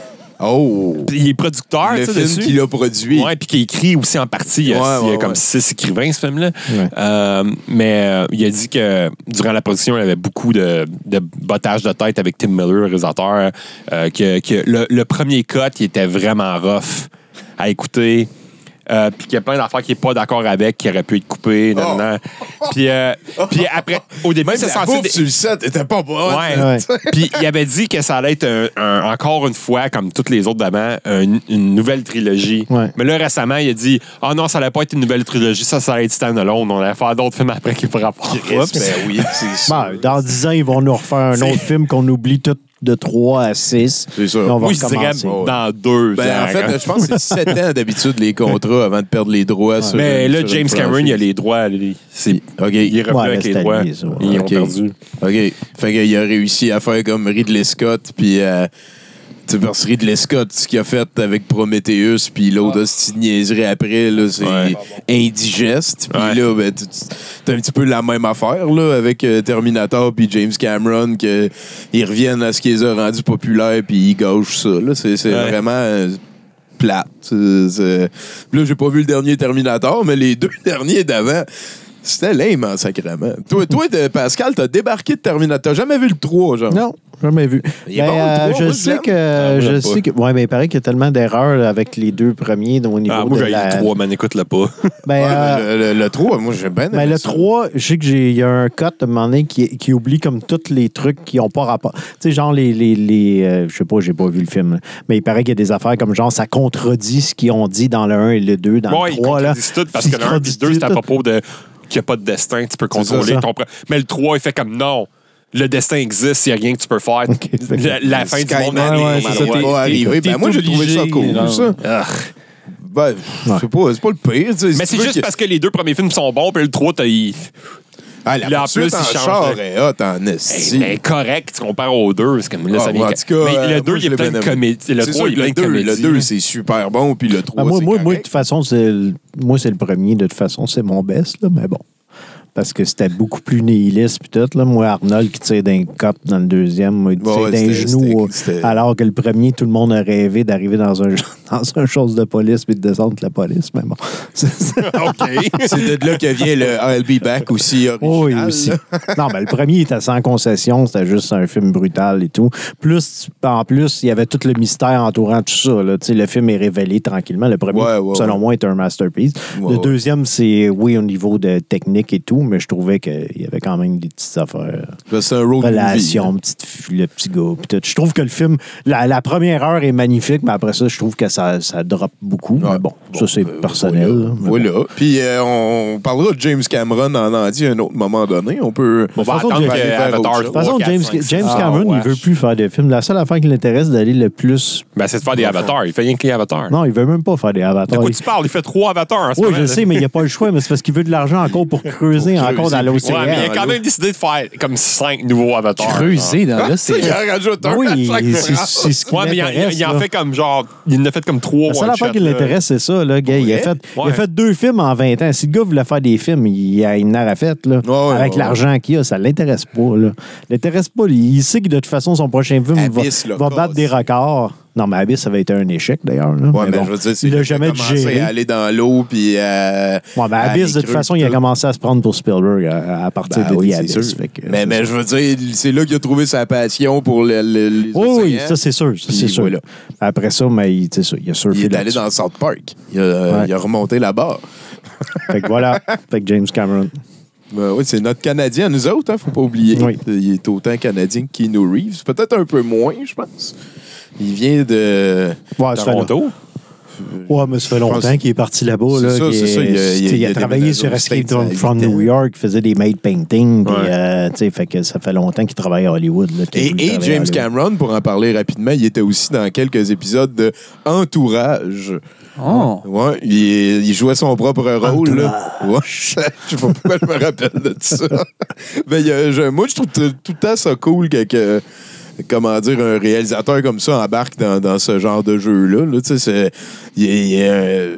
Oh! Puis il est producteur, Le tu sais, film dessus. qu'il a produit. Ouais, puis qui écrit aussi en partie. Il y a, Ouais, il y a ouais, comme ouais. six écrivains, ce film-là. Ouais. Euh, mais euh, il a dit que durant la production, il y avait beaucoup de, de bottage de tête avec Tim Miller, le réalisateur. euh, que, que le, le premier cut, il était vraiment rough à écouter. Euh, puis qu'il y a plein d'affaires qu'il n'est pas d'accord avec, qui auraient pu être coupées. nan, Oh. nan. Puis, euh, puis après, au début, Même c'est la censé... bouffe sur le set était pas bonne. Ouais. Ouais. Puis il avait dit que ça allait être un- un- encore une fois, comme toutes les autres d'avant, un- une nouvelle trilogie. Ouais. Mais là, récemment, il a dit « Ah non, ça allait pas être une nouvelle trilogie, ça, ça allait être standalone. On allait faire d'autres films après qui pourraient rapport. Oups, ben oui, c'est sûr. Ben, dans dix ans, ils vont nous refaire un C'est- autre film qu'on oublie tout de trois à six. C'est sûr. Puis on va Oui, je dirais recommencer. dans deux Ben, ans. en fait, hein. je pense que c'est sept ans d'habitude les contrats avant de perdre les droits sur Mais une- là, sur une James Cameron, franchise. il a les droits. lui. C'est- OK. Il est revenu Ouais, avec mais les c'est droits. allié, ça, ouais. Ils ont OK. perdu. OK. Fait qu'il a réussi à faire comme Ridley Scott, puis euh, tu sais, parce que Ridley Scott, ce qu'il a fait avec Prometheus, puis l'autre hostie de niaiserie après, là, c'est Ouais. indigeste. Puis Ouais. là, ben, tu- tu- t'as un petit peu la même affaire là, avec euh, Terminator puis James Cameron, que ils reviennent à ce qu'ils ont rendu populaire, puis ils gauchent ça. Là. C'est, c'est Ouais. vraiment... euh, plate. C'est- c'est- Là, j'ai pas vu le dernier Terminator, mais les deux derniers d'avant, c'était lame en sacrement. Toi, toi de- Pascal, t'as débarqué de Terminator. T'as jamais vu le trois, genre? Non. Jamais vu. Il est Ben, bon, le euh, trois, je moi, sais j'aime. que, Ah, moi, je j'aime sais que, ouais, mais il paraît qu'il y a tellement d'erreurs avec les deux premiers au niveau Ah, moi, de j'ai la... eu le trois, man, écoute-le pas. Ben, Ouais, euh, le, le, le trois, moi, j'ai bien aimé mais le ça. trois, je sais que j'ai, il y a un cut à un moment donné qui, qui oublie comme tous les trucs qui n'ont pas rapport. Tu sais, genre les, les, les euh, je sais pas, j'ai pas vu le film, là. Mais il paraît qu'il y a des affaires comme genre ça contredit ce qu'ils ont dit dans le un et le deux, dans Ouais, le ils trois là. contredisent tout parce Ils que le un et le contredisent deux, c'est à tout. propos de qu'il n'y a pas de destin, tu peux contrôler ça. ton propre. Mais le trois, il fait comme non. Le destin existe, il n'y a rien que tu peux faire. Ok, fait que- la, la fin du Skynet, monde ouais, arrive. ouais, no c'est matter ça, what. t'es- va arriver. t'es Ben, moi, j'ai trouvé ça obligé, cool, genre. ça. Ah. Ben, c'est pas, c'est pas le pire. tu sais. Mais Si c'est tu veux juste que- parce que les deux premiers films sont bons, puis le trois, t'as. il- Ah, la Puis en poursuite plus, en il change char de- est hot en Hey, esti. mais correct, tu compares aux deux. Parce que là, Ah, ça moi, vient. en tout cas, mais euh, le deux, moi, il je y a l'ai plein de bien aimé. comédies. Le C'est trois, sûr il y a que plein de le deux, comédies. le deux, c'est super bon, puis le trois, Ah, moi, c'est moi, moi, de correct. toute façon, c'est le- moi, c'est le premier. De toute façon, c'est mon best, là, mais bon. Parce que c'était beaucoup plus nihiliste, puis tout. Là. Moi, Arnold qui tire d'un cop dans le deuxième, moi, il tire Ouais, d'un c'était- genou, c'était- c'était- alors que le premier, tout le monde a rêvé d'arriver dans un, dans un chose de police puis de descendre la police. Mais bon. C'est ça. OK. C'est de là que vient le I'll Be Back aussi original. Oui, aussi. là. Non, mais le premier était sans concession, c'était juste un film brutal et tout. Plus, en plus, il y avait tout le mystère entourant tout ça. Là. Tu sais, le film est révélé tranquillement. Le premier, Ouais, ouais, selon ouais. moi, est un masterpiece. Ouais, le ouais. deuxième, c'est, oui, au niveau de technique et tout, mais je trouvais qu'il y avait quand même des petites affaires. C'est un road Relation, movie. petite fille, le petit gars. Puis tout. Je trouve que le film, la, la première heure est magnifique, mais après ça, je trouve que ça, ça drop beaucoup. Ouais, mais bon, bon, ça, c'est euh, personnel. Voilà. là, mais Voilà. bon. Puis euh, on parlera de James Cameron en Andy à un autre moment donné. On peut. On va De toute façon, attendre James- que aller vers autre Avatar chose. De toute façon, trois, James, quatre, cinq, James six. Cameron, Ah, il veut wesh. plus faire des films. La seule affaire qui l'intéresse, d'aller le plus. Ben, c'est de faire des avatars. Il fait rien que les avatars. Non, il veut même pas faire des De avatars. quoi Il- tu parles? Il fait trois avatars en ce Oui, moment, je là. sais, mais il n'y a pas le choix, mais c'est parce qu'il veut de l'argent encore pour creuser Pour encore creuser dans plus. l'océan. Ouais, mais il a quand l'eau. même décidé de faire comme cinq nouveaux avatars. Creuser dans là, Ça, il c'est. en rajoute un Oui, à chaque c'est phrase. c'est ce qui Ouais, mais il en, l'intéresse. il en là. fait comme genre. Il en a fait comme trois La seule one affaire shot, qui là. l'intéresse, c'est ça, là, gars. Il a, Ouais. fait, il a Ouais. fait deux films en vingt ans. Si le gars voulait faire des films, il, a- il en aurait fait, là. Ouais, ouais, avec ouais, l'argent qu'il a, ça l'intéresse pas, là. L'intéresse pas. Il sait que de toute façon, son prochain film Abyss, va, là, va casse. battre des records. Non, mais Abyss, ça va être un échec, d'ailleurs. là. Ouais, mais, bon, je veux dire, c'est il là a qu'il jamais commencé digéré. à aller dans l'eau, puis euh, Ouais, mais à Abyss, aller de toute creux, façon, il a tout. commencé à se prendre pour Spielberg à, à partir Ben de oui, The c'est Abyss. sûr. Fait que, Mais, c'est mais ça. je veux dire, c'est là qu'il a trouvé sa passion pour le, le- les Oui, oui, océans. ça, c'est sûr. Ça, c'est Puis sûr. voilà. Après ça, mais il, c'est ça, il a surfé Il est allé là-dessus. dans South Park. Il a, Ouais. il a remonté la barre. Fait que voilà. Fait que James Cameron. Ben oui, c'est notre Canadien, nous autres, hein, faut pas oublier. Oui. Il est autant Canadien que Keanu Reeves. Peut-être un peu moins, je pense. Il vient de Ouais, ça fait long- Toronto. Ouais, mais ça fait Je longtemps pense- qu'il est parti là-bas. C'est Là, ça, qu'il c'est est- ça, il a- il a- tu sais, il il a a travaillé déménagé sur aux Escape States à from, from huit ans. New York, il faisait des made paintings. Puis, Ouais. euh, tu sais, fait que ça fait longtemps qu'il travaille à Hollywood. Là, qu'il a Et, voulu et travailler à James Hollywood. Cameron, pour en parler rapidement, il était aussi dans quelques épisodes de Entourage. Oh. Ouais, il, il jouait son propre rôle. Là. Ouais, je sais pas pourquoi je me rappelle de ça. Mais il y a- je- moi, je trouve tout, tout le temps ça cool que, que- comment dire, un réalisateur comme ça embarque dans, dans ce genre de jeu-là. Là, tu sais, c'est- il y a- il y a, euh,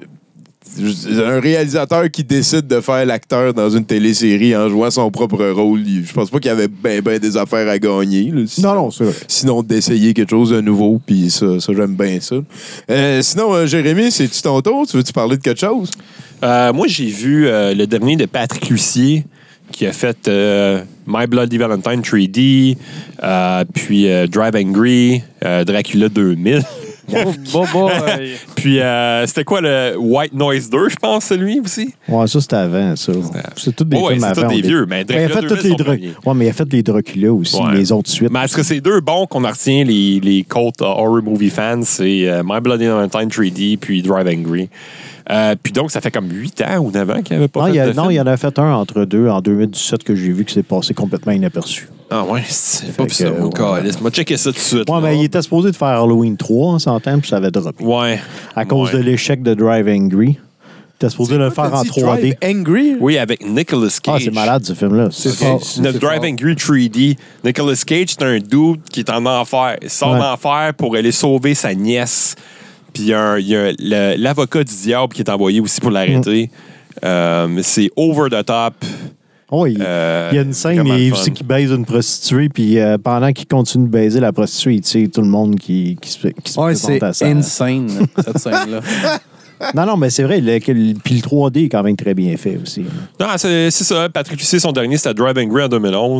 un réalisateur qui décide de faire l'acteur dans une télésérie en jouant son propre rôle. il- Je pense pas qu'il y avait ben, ben des affaires à gagner. Là. Non, non, c'est vrai. Sinon, d'essayer quelque chose de nouveau, puis ça, ça j'aime bien ça. Euh, sinon, euh, Jérémy, c'est-tu ton tour? Tu veux-tu parler de quelque chose? Euh, moi, j'ai vu euh, le dernier de Patrick Lucier qui a fait euh, My Bloody Valentine trois D, euh, puis euh, Drive Angry, euh, Dracula deux mille. Bon, bon, Puis euh, c'était quoi le White Noise deux, je pense, celui aussi? Ouais, ça, c'était avant, ça. C'est tous des Ouais, films c'est avant. tous des on dit. vieux, mais Ben, il a Dracula fait deux tous mille les sont Dra- premiers. Ouais, mais il a fait les Dracula aussi, Ouais. les autres suites. Mais est-ce que c'est deux bons qu'on en retient, les, les cult uh, horror movie fans? C'est euh, My Bloody Valentine trois D puis Drive Angry. Euh, puis donc, ça fait comme huit ans ou neuf ans qu'il n'avait pas Non, fait il y a- de non, film. il y en a fait un entre deux en deux mille dix-sept que j'ai vu qui s'est passé complètement inaperçu. Ah ouais, c'est pas que, ça, mon ouais. câlisse. Moi, checker ça tout de suite. Ouais, là. mais il était supposé de faire Halloween trois en s'entend, puis ça avait droppé. Ouais. À cause Ouais. de l'échec de Drive Angry. Il était supposé le faire en trois D. Drive Angry? Oui, avec Nicolas Cage. Ah, c'est malade, ce film-là. C'est Ok. fort. Notre C'est Drive fort. Angry trois D. Nicolas Cage, c'est un dude qui est en enfer. Il sort Ouais. d'enfer pour aller sauver sa nièce. Puis il y a, un- il y a le- l'avocat du diable qui est envoyé aussi pour l'arrêter. Euh, c'est over the top. Oh, il, Euh, il y a une scène vraiment il le fun. aussi qui baise une prostituée, puis euh, pendant qu'il continue de baiser la prostituée, il tire tout le monde qui, qui se, qui se ouais, présente c'est à ça. insane, cette scène-là. Non, non, mais c'est vrai, le, que le- puis le trois D est quand même très bien fait aussi. Non, c'est c'est ça. Patrick Lucier, son dernier, c'était Drive Angry en deux mille onze.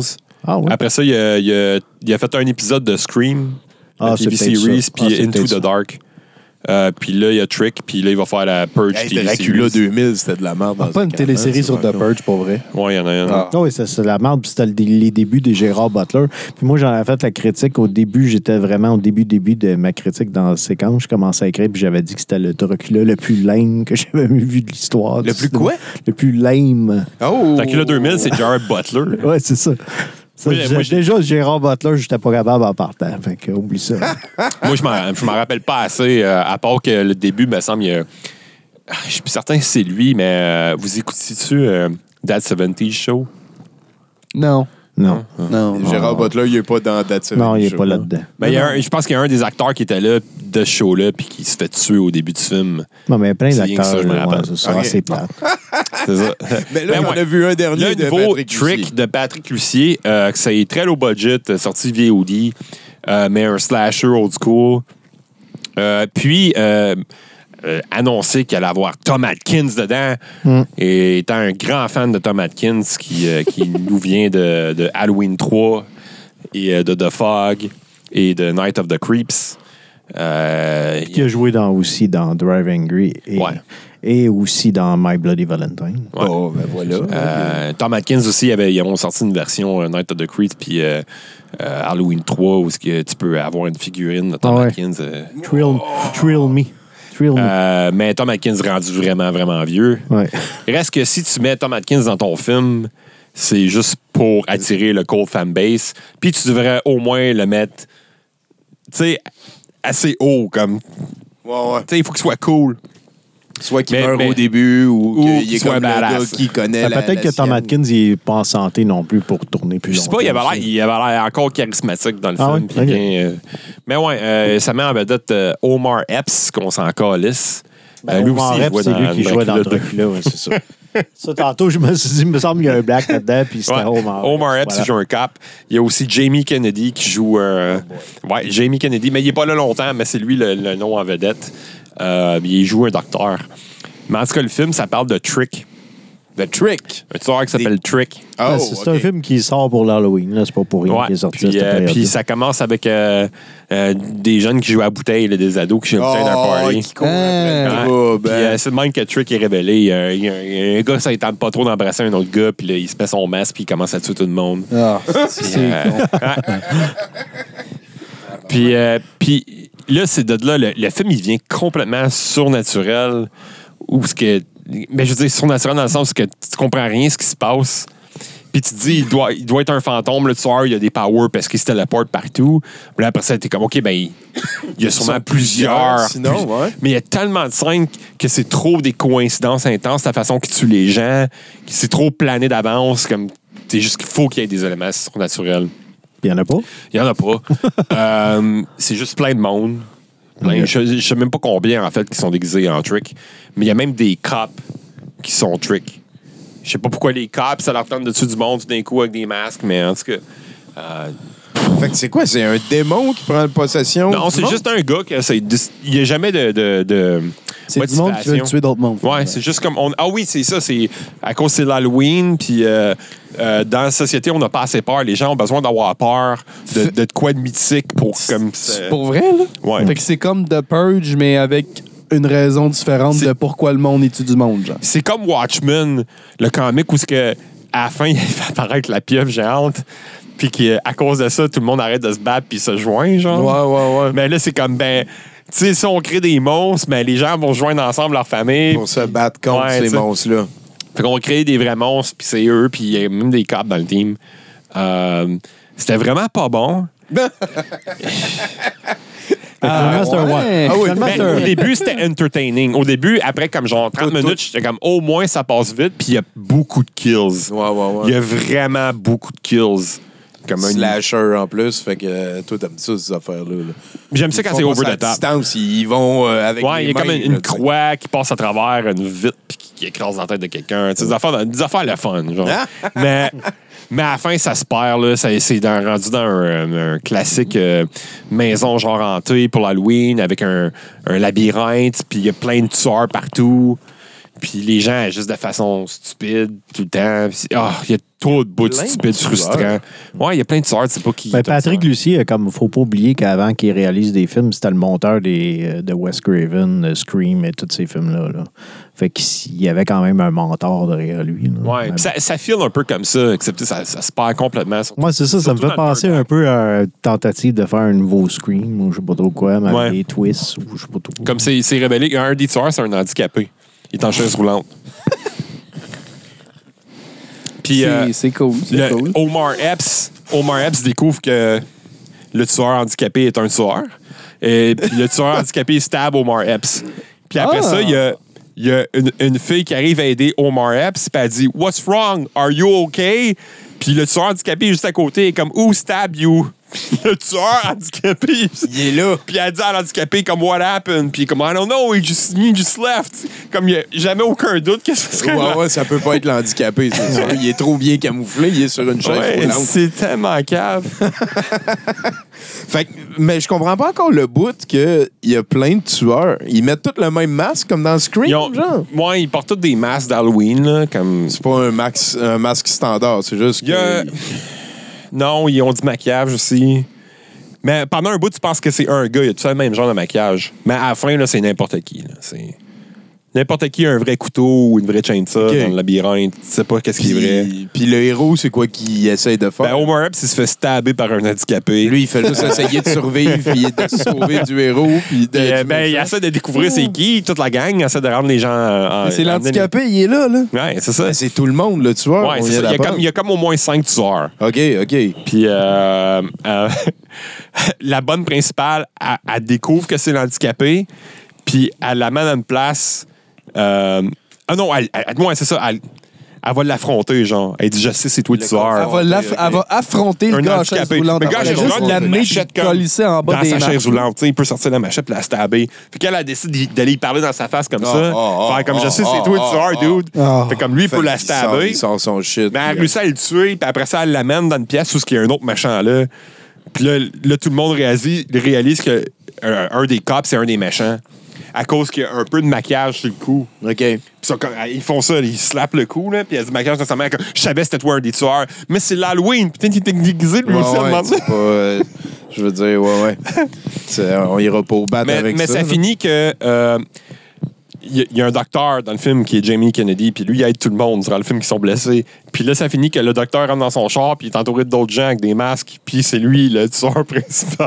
Ah oui? Après ça, il a, il a- il a fait un épisode de Scream, Ah, la T V c'est peut-être series, ça. puis Ah, c'est Into peut-être the ça. Dark. Euh, puis là, il y a Trick, puis là, il va faire la Purge Hey, T V Dracula series. deux mille, c'était de la merde. dans Pas ce une camp, télésérie hein, sur c'est The Purge, pour vrai. Ouais, il y en a un. Ah. Ah oui, c'est c'est la merde. Puis c'était le dé- les débuts de Gérard Butler. Puis moi, j'en avais fait la critique. Au début, j'étais vraiment au début, début de ma critique dans la séquence. Je commençais à écrire, puis j'avais dit que c'était le Dracula le plus lame que j'avais vu de l'histoire. Le du plus cinéma. quoi? Le plus lame. Oh! Dracula deux mille, c'est Jared Butler. Ouais, c'est ça. Ça, Oui, j'ai- moi, j'ai- déjà, Gérard Butler, j'étais pas capable en partant. Fait que, oublie ça. Moi, je m'en, je m'en rappelle pas assez, euh, à part que le début, me semble, il y a... Ah, je suis plus certain que c'est lui, mais euh, vous écoutez-tu euh, That soixante-dix Show? Non. Non. Non. non. Gérard Butler, il est pas dans That's It. Non, il est pas là-dedans. Ben, il y a un- je pense qu'il y a un des acteurs qui était là de ce show-là puis qui se fait tuer au début du film. Non, mais il y a plein C'est rien que d'acteurs. ça, je me là, rappelle. ouais, c'est ça, Ok. c'est plate. C'est ça. Mais là, Ben on ouais. a vu un dernier Le de nouveau Patrick Trick Lucier. de Patrick Lucier, euh, que c'est très low budget, euh, sorti V O D, euh, mais un slasher old school. Euh, puis, euh, euh, annoncé qu'il allait avoir Tom Atkins dedans. Mm. Et étant un grand fan de Tom Atkins, qui, euh, qui nous vient de, de Halloween trois et euh, de The Fog et de Night of the Creeps. Euh, Qui a joué dans, aussi dans Drive Angry et, Ouais. et aussi dans My Bloody Valentine. Ouais. Oh, ben voilà. Euh, Tom Atkins aussi, avait, ils ont sorti une version euh, Night of the Creeps puis euh, euh, Halloween trois où ce que tu peux avoir une figurine de Tom Ah ouais. Atkins. euh. Thrill, Thrill Me. Thrill Me. Euh, mais Tom Atkins rendu vraiment, vraiment vieux. Ouais. Il reste que si tu mets Tom Atkins dans ton film, c'est juste pour attirer le cold fanbase. Puis tu devrais au moins le mettre, tu sais, assez haut. Comme, tu Ouais, ouais. sais, il faut qu'il soit cool. Soit qu'il Mais- meurt mais- au début ou, ou qu'il qu'il est soit comme le badass. gars qui connaît Ben, la peut-être la que Tom sienne. Atkins, il n'est pas en santé non plus pour tourner plus Je longtemps. sais pas, il avait l'air, aussi. il avait l'air encore charismatique dans le Ah film. ouais? puis Ok. bien, euh, mais ouais, euh, ça met en vedette euh, Omar Epps, qu'on s'en calisse. Ben, Euh, lui Omar aussi, il Epps, jouait c'est dans lui qui jouait dans Dracula deux. Dracula, ouais, c'est ça. Ça, tantôt, je me suis dit, il me semble qu'il y a un black là-dedans, puis c'était Ouais. Omar. Omar Epps, il joue un cop. Il y a aussi Jamie Kennedy qui joue. euh, ouais, Jamie Kennedy, mais il n'est pas là longtemps, mais c'est lui le, le nom en vedette. Euh, il joue un docteur. Mais en tout cas, le film, ça parle de Trick. The Trick. Un tueur qui s'appelle Trick. Oh, Ouais, c'est c'est ok. un film qui sort pour l'Halloween, là, c'est pas pour rien Ouais. qu'il est sorti à Puis, cette euh, période-là. puis ça commence avec euh, euh, des jeunes qui jouent à la bouteille, là, des ados qui jouent à la bouteille d'un Oh, party. qui court après le Ah. groupe, Puis hein. euh, c'est le même que Trick est révélé. Il y a, il y a- il y a un gars, ça ne tente pas trop d'embrasser un autre gars, puis là, il se met son masque, puis il commence à tuer tout le monde. Ah, Puis, c'est euh, con. puis, euh, puis là, c'est de là, le, le film, il devient complètement surnaturel. Ou ce que. Mais je veux dire, surnaturel dans le sens que tu comprends rien ce qui se passe. Puis tu te dis, il doit, il doit être un fantôme, le tueur, il a des powers parce qu'il se téléporte partout. Puis là, après ça, t'es comme, OK, ben, il, il y a sûrement sont plusieurs. plusieurs, sinon, plus- ouais. Mais il y a tellement de scènes que c'est trop des coïncidences intenses, la façon qu'il tue les gens, que c'est trop plané d'avance, comme, c'est juste qu'il faut qu'il y ait des éléments surnaturels. Il y en a pas? Il n'y en a pas. Euh, c'est juste plein de monde. Plein- Ok. Je ne sais même pas combien, en fait, qui sont déguisés en Trick. Mais il y a même des cops qui sont Trick. Je sais pas pourquoi les cops, ça leur tente dessus du monde tout d'un coup avec des masques, mais en tout cas... euh, Fait que c'est quoi? C'est un démon qui prend possession? non, du c'est monde? juste un gars qui essaie de- Il n'y a jamais de... de, de C'est du monde qui veut motivation. tuer d'autres mondes. Ouais, c'est juste comme... On, ah oui, c'est ça. C'est à cause c'est l'Halloween, puis euh, euh, dans la société, on n'a pas assez peur. Les gens ont besoin d'avoir peur de, de, de quoi de mythique pour... comme C'est pour vrai, là? Ouais. Fait que c'est comme The Purge, mais avec une raison différente C'est- de pourquoi le monde est du monde, genre. C'est comme Watchmen, le comic où ce que à la fin, il fait apparaître la pieuvre géante, puis qu'à cause de ça, tout le monde arrête de se battre puis se joint, genre. Ouais, ouais, ouais. Mais là, c'est comme, ben, tu sais, si on crée des monstres, mais les gens vont se joindre ensemble, leur famille. Pour se battre contre Ouais, ces t'sais. monstres-là. Fait qu'on va créer des vrais monstres, puis c'est eux, puis il y a même des cops dans le team. Euh, C'était vraiment pas bon. Finalement, c'est un ouais. ouais. Ah oui, Finalement, Mais c'est un- au début, c'était entertaining. Au début, après comme genre trente Tout, tout. minutes, j'étais comme, au moins, ça passe vite, puis il y a beaucoup de kills. Ouais, ouais, Il y ouais. a vraiment beaucoup de kills. Comme un... Slasher en plus. Fait que euh, toi, t'aimes ça, ces affaires-là. là. J'aime ça Ils quand font c'est pas over ça à the top. distance, ils vont euh, avec Ouais, les il y a comme mains, une, une là, t'sais. croix qui passe à travers une vitre puis qui, qui écrase la tête de quelqu'un. Tu sais, Des affaires, des affaires le fun, genre. mais, mais à la fin, ça se perd. Là. Ça, c'est dans- rendu dans un, un classique euh, maison genre hantée pour l'Halloween avec un, un labyrinthe, puis il y a plein de tueurs partout. Puis les gens agissent de façon stupide tout le temps. Puis, oh, il y a trop de bouts Plein de stupides, tueurs. frustrants. Ouais, il y a plein de tueurs, tu sais pas qui. Ben, est Patrick tueur. Lucier, comme faut pas oublier qu'avant qu'il réalise des films, c'était le monteur des, euh, de Wes Craven, de Scream et tous ces films-là. Là. Fait qu'il y avait quand même un mentor derrière lui. Là. Ouais, Mais puis ça, ça file un peu comme ça, excepté ça, ça se perd complètement. Surtout- Moi, c'est ça, ça me surtout fait dans le penser third un act. peu à une tentative de faire un nouveau Scream ou je sais pas trop quoi, mais Ouais. avec des twists ou je sais pas trop. Comme c'est c'est révélé qu'un des tueurs, c'est un handicapé. Il est en chaise roulante. Puis C'est euh, c'est cool. C'est le- cool. Omar Epps, Omar Epps découvre que le tueur handicapé est un tueur. Et puis le tueur handicapé stab Omar Epps. Puis après Ah. ça, il y a, il y a une, une fille qui arrive à aider Omar Epps, puis elle dit « What's wrong? Are you okay? » Puis le tueur handicapé est juste à côté, est comme « Who stab you? » Puis le tueur handicapé, Il est là. puis elle dit à l'handicapé comme what happened, puis comme I don't know, he just, he just left. Comme il n'y a jamais aucun doute que ce serait. Ouais, ouais, ça peut pas être l'handicapé, c'est ça. Il est trop bien camouflé, il est sur une chaise Ouais, roulante. c'est tellement cave. Fait que- mais je comprends pas encore le bout qu'il y a plein de tueurs. Ils mettent tous le même masque comme dans Scream, Ils ont, genre. ouais, ils portent tous des masques d'Halloween, là, comme. C'est pas un, max, un masque standard, c'est juste Il y a- que... Non, ils ont du maquillage aussi. Mais pendant un bout, tu penses que c'est un gars, il a tout le même genre de maquillage. Mais à la fin, là, c'est n'importe qui. Là. C'est n'importe qui a un vrai couteau ou une vraie chainsaw Ok. dans le labyrinthe. Tu sais pas qu'est-ce qui est vrai. Puis, puis le héros, c'est quoi qu'il essaye de faire? Ben, Omar Epps, il se fait stabber par un handicapé. Lui, il fait juste essayer de survivre, puis de se sauver du héros, puis de... Puis, euh, du ben, il méchant. essaie de découvrir c'est qui. Toute la gang essaie de rendre les gens. euh, en- C'est en- l'handicapé, il est là, là. Ouais, c'est ça. Ben, c'est tout le monde, le tueur. Ouais, on c'est vient ça. Il y, a d'apprendre. comme, il y a comme au moins cinq tueurs. OK, OK. Puis euh, euh, la bonne principale, elle, elle découvre que c'est l'handicapé, puis elle l'amène à une place. euh, ah non, elle, elle- ouais, c'est ça. Elle, elle va l'affronter, genre. Elle dit, je sais, c'est toi le Le tueur. Elle va, l'aff- ok. elle va affronter le Un gars à chaise handicapé. roulante. Mais le gars à Elle chaise va juste roulante, l'amener machette puis comme colisser en bas dans des sa chaise marches. roulante. Tu sais, il peut sortir la machette et la stabber. Puis qu'elle a décidé d'y- d'aller y parler dans sa face comme Ah, ça. ah, faire comme, ah, je sais, ah, c'est toi le ah, tueur, ah. dude. Ah. Fait comme lui, il Fait peut la qu'il sort- stabber. Il sort son shit. Mais elle puis, réussit à le tuer, puis après ça, elle l'amène dans une pièce où il y a un autre méchant là. Puis là, là, tout le monde réalise, réalise que un, un des cops, c'est un des méchants. À cause qu'il y a un peu de maquillage sur le cou. euh, OK. Puis ils, sont comme- ils font ça, ils slappent le cou, là, puis il y a du maquillage dans sa main. Comme, je savais que c'était toi un des tueurs. Mais c'est l'Halloween. Putain, il était déguisé lui Ouais, aussi à un ouais, moment donné. c'est pas... euh, je veux dire, ouais, ouais. C'est- on ira pas au battre Mais, avec mais ça. ça là. finit que. euh, Il y, a- il y a un docteur dans le film qui est Jamie Kennedy, puis lui, il aide tout le monde durant le film qui sont blessés. Puis là, ça finit que le docteur rentre dans son char, puis il est entouré d'autres gens avec des masques, puis c'est lui le tueur principal.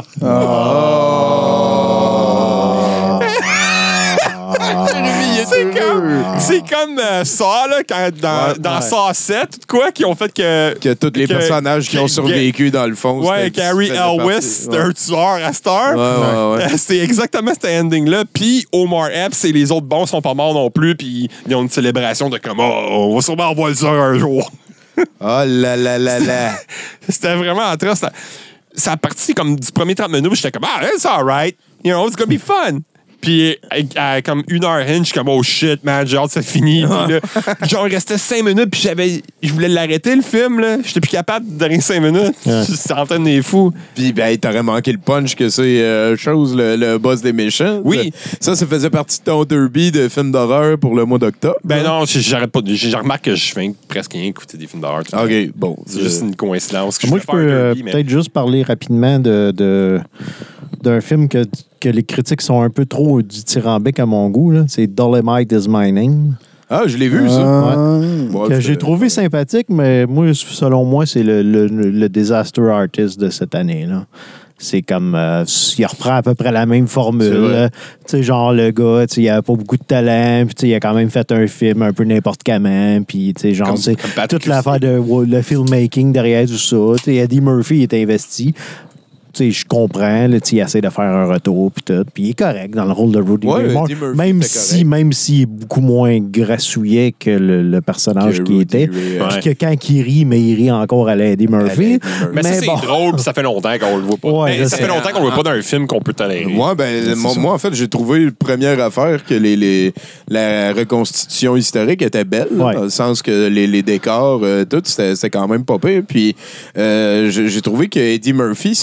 C'est comme, c'est comme euh, ça, là, quand, dans, Ouais, dans ouais. Saw sept, quoi, qui ont fait que. Que tous les que- personnages qui que- ont survécu, dans le fond... Ouais, c'était- Carrie faisait Elwes, partie- c'était un tueur à cette heure. Ouais, ouais, ouais. Euh, C'est exactement cet ending-là. Puis Omar Epps et les autres bons sont pas morts non plus. Puis ils ont une célébration de comme, oh, on va sûrement revoir le tueur un jour. Oh là là là là. C'était vraiment atroce. Ça, ça a parti comme du premier trente minutes. J'étais comme, ah, it's alright. You know, it's gonna be fun. Puis, à, à comme une heure in, je suis comme, oh shit, man, j'ai hâte que ça finisse. Puis là, genre, il restait cinq minutes, puis j'avais, je voulais l'arrêter, le film, là. J'étais plus capable de donner cinq minutes. J'étais en train de des fous. Puis, ben, t'aurais manqué le punch que c'est euh, chose, le, le boss des méchants. Oui. Ça, ça faisait partie de ton derby de films d'horreur pour le mois d'octobre. Ben non, j- j'arrête pas. de- j- Je remarque que je fais presque rien écouter des films d'horreur. tout le temps. OK, bon. C'est juste une coïncidence. Que Moi, je je voulais peux faire un euh, derby, mais- peut-être juste parler rapidement de, de- d'un film que, que les critiques sont un peu trop dithyrambiques à mon goût. Là. C'est Dolomite is My Name. Ah, je l'ai vu, ça. Euh, Ouais, Que c'est- j'ai trouvé sympathique, mais moi, selon moi, c'est le, le, le disaster artist de cette année. Là. C'est comme. Euh, il reprend à peu près la même C'est formule. vrai. là. Tu sais, genre, le gars, tu sais, il avait pas beaucoup de talent, puis tu sais, il a quand même fait un film un peu n'importe comment, puis tu sais, genre, Comme- c'est comme Patrick toute l'affaire de ouais, le filmmaking derrière tout ça. Tu sais, Eddie Murphy il est investi. Tu sais, je comprends, là, tu sais, il essaie de faire un retour, puis tout. Puis il est correct dans le rôle de Rudy Ouais, Ray Moore, Eddie Murphy même était si, correct. même s'il est beaucoup moins grassouillet que le, le personnage Que qui Rudy était. Ray, Ouais. Puis que quand il rit, mais il rit encore à la Eddie Murphy. Eddie Mais, ça, c'est bon. drôle, puis ça fait longtemps qu'on le voit pas. Ouais, Mais je ça sais. fait longtemps qu'on le voit pas dans un film qu'on peut tolérer. Ouais, ben, C'est moi, ça. moi, en fait, j'ai trouvé première affaire que les, les, la reconstitution historique était belle, Ouais. dans le sens que les, les décors, euh, tout, c'était c'était quand même pas pire. Puis, euh, j'ai j'ai trouvé que Eddie Murphy, c'est- je me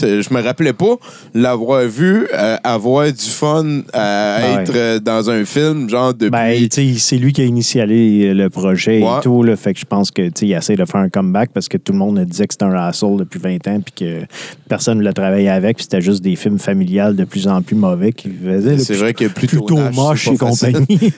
rappelais pas l'avoir vu euh, avoir du fun à Ouais. être euh, dans un film, genre depuis... Ben, tu sais, c'est lui qui a initialé le projet Ouais. et tout, là, fait que je pense que, tu sais, il essaie de faire un comeback parce que tout le monde disait que c'était un asshole depuis vingt ans puis que personne ne voulait travailler avec, puis c'était juste des films familiales de plus en plus mauvais qu'il faisait. là, C'est puis vrai que plutôt, plutôt Nash, moche c'est et pas facile. compagnie.